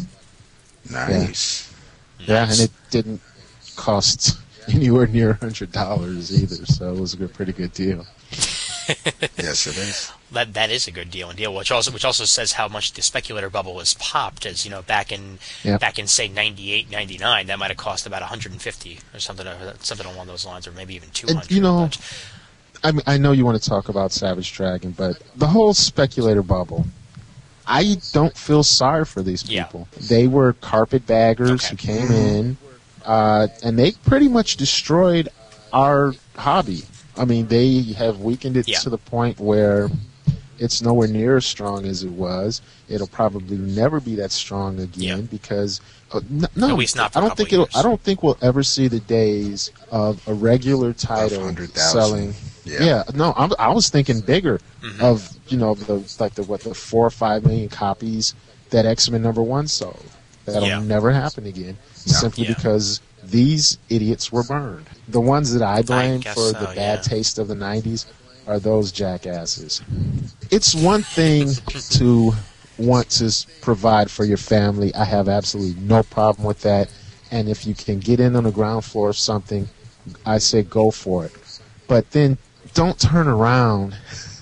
Nice. Yeah, Nice. and it didn't cost anywhere near one hundred dollars either, so it was a good, pretty good deal. Yes, it is. That that is a good deal and deal, which also which also says how much the speculator bubble was popped. As you know, back in Yeah. back in say ninety-eight, ninety-nine, that might have cost about one hundred fifty or something or something along those lines, or maybe even two hundred. And, you know, but- I mean, I know you want to talk about Savage Dragon, but the whole speculator bubble, I don't feel sorry for these Yeah. people. They were carpetbaggers Okay. who came in, uh, and they pretty much destroyed our hobby. I mean, they have weakened it Yeah. to the point where it's nowhere near as strong as it was. It'll probably never be that strong again Yeah. because uh, n- no, At least not for I a don't couple think it'll. years. I don't think we'll ever see the days of a regular title one hundred thousand. selling. Yeah. Yeah, no, I'm, I was thinking bigger Mhm. of you know the like the what the four or five million copies that X-Men number one sold. That'll Yeah. never happen again, No. simply Yeah. because these idiots were burned. The ones that I blame guess for so, the bad yeah. taste of the nineties are those jackasses. It's one thing to want to s- provide for your family. I have absolutely no problem with that. And if you can get in on the ground floor of something, I say go for it. But then don't turn around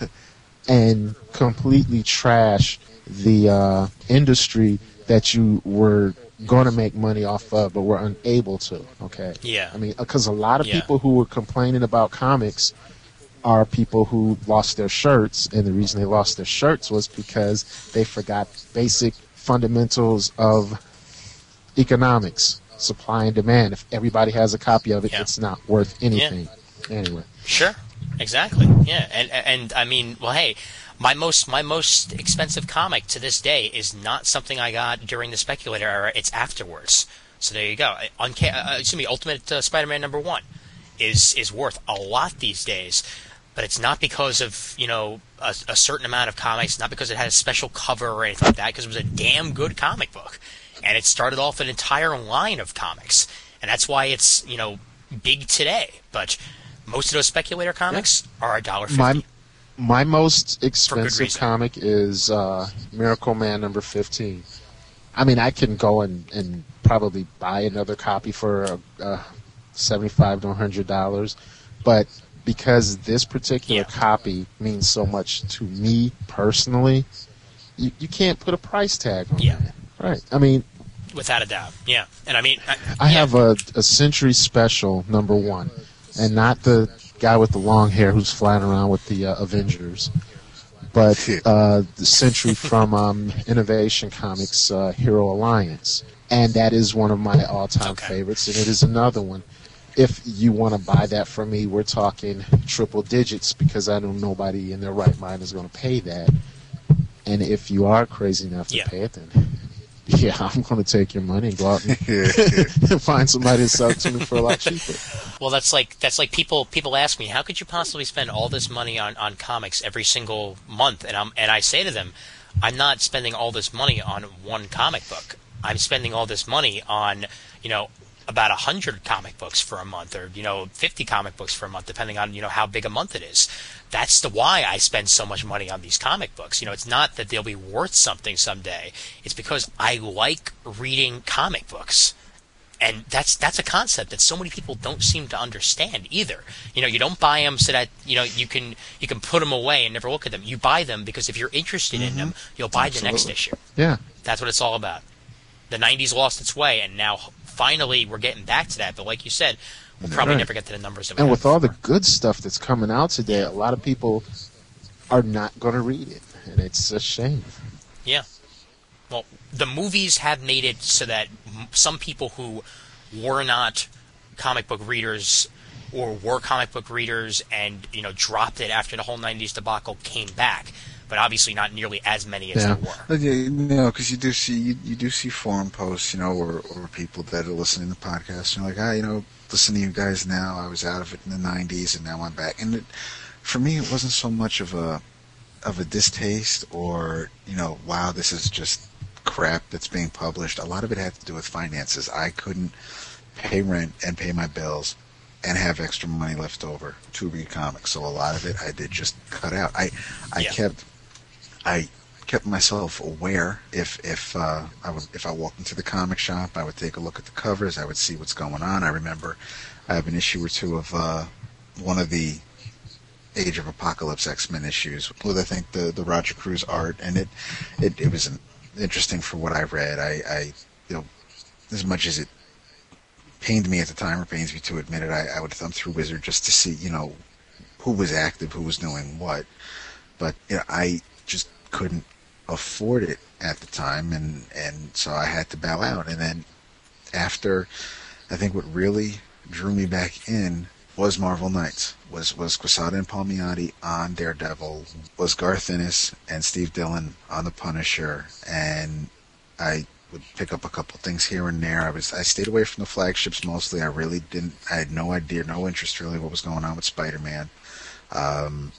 and completely trash the uh, industry that you were going to make money off of, but were unable to. Okay. Yeah. I mean, because a lot of Yeah. people who were complaining about comics are people who lost their shirts, and the reason they lost their shirts was because they forgot basic fundamentals of economics, supply and demand. If everybody has a copy of it, Yeah. it's not worth anything. Anyway. Sure, exactly. Yeah, and and I mean, well, hey, my most my most expensive comic to this day is not something I got during the speculator era. It's afterwards. So there you go. Unca- uh, excuse me, Ultimate uh, Spider-Man number one is is worth a lot these days, but it's not because of you know a, a certain amount of comics, not because it had a special cover or anything like that. Because it was a damn good comic book, and it started off an entire line of comics, and that's why it's you know big today. But most of those speculator comics are a dollar My fifty. my most expensive reason. comic is uh, Miracle Man number fifteen. I mean, I can go and, and probably buy another copy for uh, uh, seventy-five to one hundred dollars, but because this particular Yeah. copy means so much to me personally, you, you can't put a price tag on Yeah. it. Right. I mean, Without a doubt, yeah. And I mean, I, I yeah. have a, a Century Special number one, and not the guy with the long hair who's flying around with the uh, Avengers, but uh, the Century from um, Innovation Comics uh, Hero Alliance, and that is one of my all-time Okay. favorites, and it is another one. If you want to buy that from me, we're talking triple digits because I know nobody in their right mind is going to pay that. And if you are crazy enough to Yeah. pay it, then yeah, I'm going to take your money and go out and, and find somebody to sell it to me for a lot cheaper. Well, that's like that's like people people ask me, how could you possibly spend all this money on, on comics every single month? And I'm and I say to them, I'm not spending all this money on one comic book. I'm spending all this money on you know about a hundred comic books for a month, or you know fifty comic books for a month, depending on you know how big a month it is. That's the why I spend so much money on these comic books. You know, it's not that they'll be worth something someday. It's because I like reading comic books. And that's that's a concept that so many people don't seem to understand either. You know, you don't buy them so that you know you can you can put them away and never look at them. You buy them because if you're interested in them, you'll buy the next Absolutely. issue. Yeah. That's what it's all about. The nineties lost its way, and now finally we're getting back to that. But like you said, we'll probably Right. never get to the numbers that we And had with all the before. good stuff that's coming out today, a lot of people are not going to read it, and it's a shame. Yeah. Well, the movies have made it so that m- some people who were not comic book readers or were comic book readers and, you know, dropped it after the whole nineties debacle came back. But obviously not nearly as many as Yeah. there were. But yeah, no, because you do see you, you do see forum posts, you know, or, or people that are listening to podcasts. And you're like, ah, you know, listen to you guys now. I was out of it in the nineties, and now I'm back. And it, for me, it wasn't so much of a of a distaste or you know, wow, this is just crap that's being published. A lot of it had to do with finances. I couldn't pay rent and pay my bills and have extra money left over to read comics. So a lot of it I did just cut out. I I Yeah. kept I kept myself aware. If if uh, I would if I walked into the comic shop, I would take a look at the covers. I would see what's going on. I remember I have an issue or two of uh, one of the Age of Apocalypse X-Men issues with, I think, the, the Roger Cruz art, and it it, it was an, interesting for what I read. I, I, you know, as much as it pained me at the time, or pains me to admit it, I, I would thumb through Wizard just to see, you know, who was active, who was doing what. But you know, I just couldn't afford it at the time, and, and so I had to bow out. And then after, I think what really drew me back in was Marvel Knights, was was Quesada and Palmiotti on Daredevil, was Garth Ennis and Steve Dillon on The Punisher, and I would pick up a couple things here and there. I was I stayed away from the flagships mostly. I really didn't. I had no idea, no interest really what was going on with Spider-Man. Um,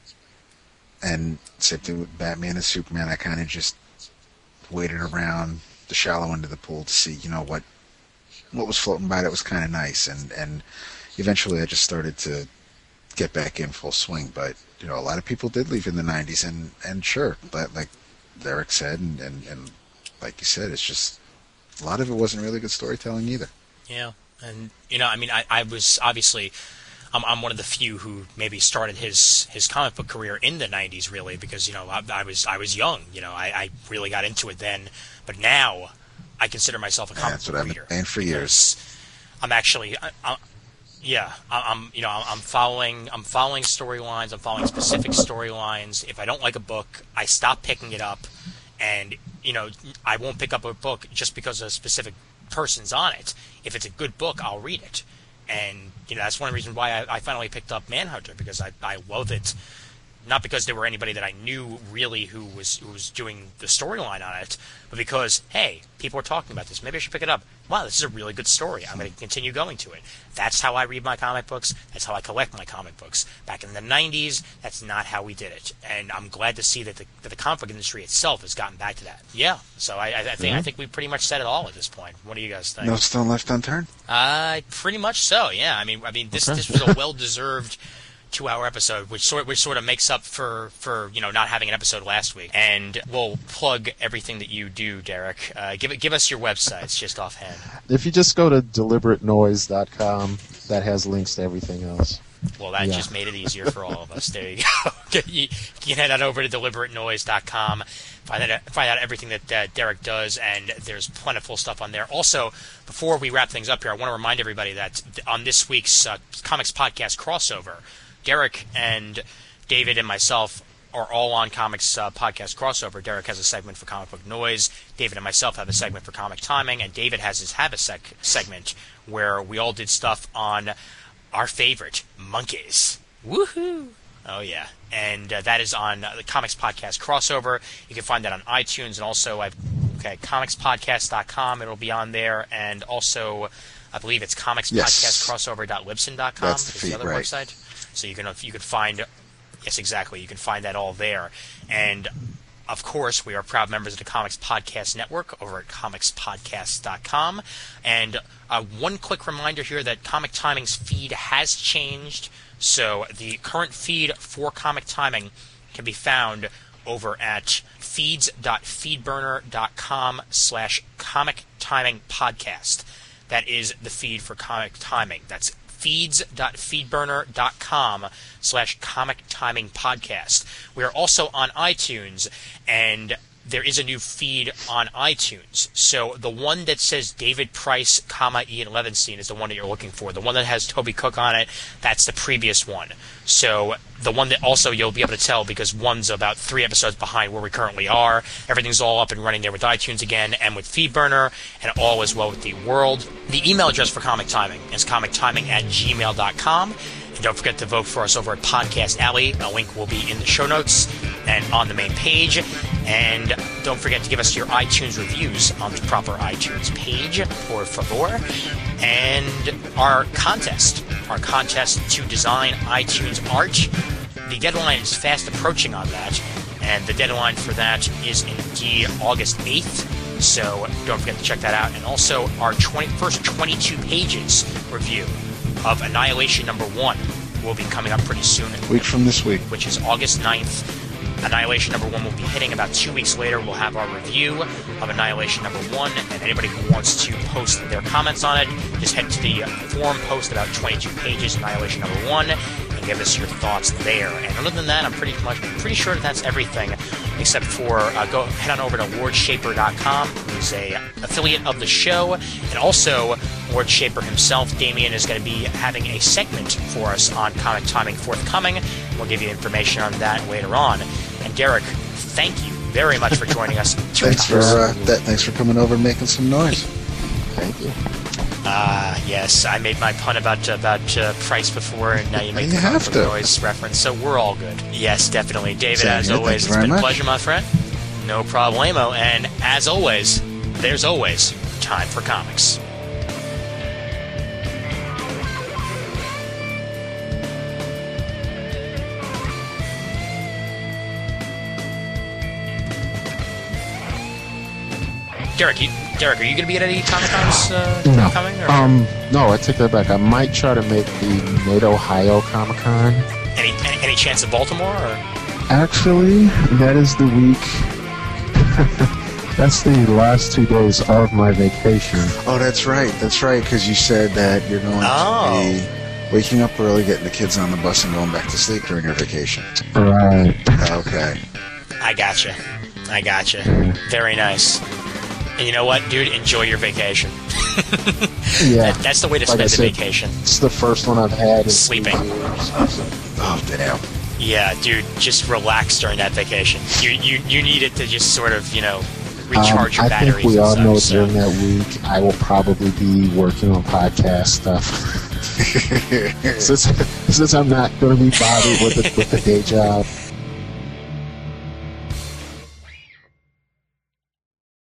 and same thing with Batman and Superman. I kind of just waited around the shallow end of the pool to see, you know, what what was floating by that was kind of nice, and and eventually I just started to get back in full swing. But you know, a lot of people did leave in the nineties, and and sure, but like Derek said, and and, and like you said, it's just a lot of it wasn't really good storytelling either. Yeah, and you know, I mean, I, I was obviously, I'm, I'm one of the few who maybe started his, his comic book career in the nineties, really, because you know I, I was I was young, you know, I, I really got into it then, but now I consider myself a comic That's book what I've reader. been saying for years. I'm actually, I, I, yeah, I, I'm you know I'm following I'm following storylines. I'm following specific storylines. If I don't like a book, I stop picking it up. And, you know, I won't pick up a book just because a specific person's on it. If it's a good book, I'll read it. And, you know, that's one of the reasons why I, I finally picked up Manhunter, because I, I love it. Not because there were anybody that I knew really who was who was doing the storyline on it, but because, hey, people are talking about this. Maybe I should pick it up. Wow, this is a really good story. I'm going to continue going to it. That's how I read my comic books. That's how I collect my comic books. Back in the nineties, that's not how we did it. And I'm glad to see that the, that the comic book industry itself has gotten back to that. Yeah, so I, I think mm-hmm. I think we pretty much said it all at this point. What do you guys think? No stone left unturned? Uh, pretty much so, yeah. I mean, I mean, this, this was a well-deserved two-hour episode, which sort which sort of makes up for, for you know not having an episode last week. And we'll plug everything that you do, Derek. Uh, give it give us your websites just offhand. If you just go to deliberate noise dot com, that has links to everything else. Well, that yeah. just made it easier for all of us. There you go. You can head on over to deliberate noise dot com, find out find out everything that uh, Derek does, and there's plentiful stuff on there. Also, before we wrap things up here, I want to remind everybody that on this week's uh, Comics Podcast crossover, Derek and David and myself are all on Comics uh, Podcast Crossover. Derek has a segment for Comic Book Noise. David and myself have a segment for Comic Timing. And David has his Have a Sec segment where we all did stuff on our favorite, monkeys. Woohoo! Oh, yeah. And uh, that is on uh, the Comics Podcast Crossover. You can find that on iTunes. And also, I've, okay, comics podcast dot com. It'll be on there. And also, I believe it's comics podcast crossover dot libsyn dot com. That's the is feed, the other right. website. So you can you can find, yes, exactly. You can find that all there. And, of course, we are proud members of the Comics Podcast Network over at comics podcast dot com. And uh, one quick reminder here that Comic Timing's feed has changed. So the current feed for Comic Timing can be found over at feeds dot feedburner dot com slash comic timing podcast. That is the feed for Comic Timing. That's feeds dot feedburner dot com slash comic timing podcast. We are also on iTunes, and there is a new feed on iTunes. So the one that says David Price, comma Ian Levinstein is the one that you're looking for. The one that has Toby Cook on it, that's the previous one. So the one that also you'll be able to tell because one's about three episodes behind where we currently are. Everything's all up and running there with iTunes again and with FeedBurner, and all is well with the world. The email address for Comic Timing is comic timing at gmail dot com. And don't forget to vote for us over at Podcast Alley. A link will be in the show notes and on the main page. And don't forget to give us your iTunes reviews on the proper iTunes page, por favor. And our contest, our contest to design iTunes art. The deadline is fast approaching on that. And the deadline for that is indeed August eighth. So don't forget to check that out. And also our twenty, first twenty-two pages review of Annihilation number one will be coming up pretty soon. Week from this week. Which is August ninth. Annihilation number one will be hitting about two weeks later. We'll have our review of Annihilation number one, and anybody who wants to post their comments on it, just head to the forum post about twenty-two pages, Annihilation number one, and give us your thoughts there. And other than that, I'm pretty much pretty sure that that's everything, except for uh, go head on over to Lord Shaper dot com, who's a affiliate of the show, and also Lord Shaper himself, Damien, is going to be having a segment for us on Comic Timing forthcoming. We'll give you information on that later on. And Derek, thank you very much for joining us. thanks for uh, that. Thanks for coming over and making some noise. Thank you. Ah, uh, yes, I made my pun about about uh, Price before, and now you make You the pun have for to. the noise reference, so we're all good. Yes, definitely. David, Same as here. always, Thank you it's very been a much. pleasure, my friend. No problemo. And as always, there's always time for comics. Derek, you, Derek, are you going to be at any Comic Cons uh, No. coming? Or Um, no, I take that back. I might try to make the Mid-Ohio Comic Con. any, any any chance of Baltimore? Or? Actually, that is the week. That's the last two days of my vacation. Oh, that's right. That's right. Because you said that you're going Oh. to be waking up early, getting the kids on the bus, and going back to sleep during your vacation. Right. Okay. I gotcha. I gotcha. Very nice. And you know what, dude? Enjoy your vacation. Yeah. That, that's the way to Like spend I a said, vacation. It's the first one I've had in Sleeping. two years. Oh, damn. Yeah, dude, just relax during that vacation. You you you need it to just sort of, you know, recharge um, your I batteries. think we all and know stuff, so. during that week I will probably be working on podcast stuff. since, since I'm not going to be bothered with the, with the day job.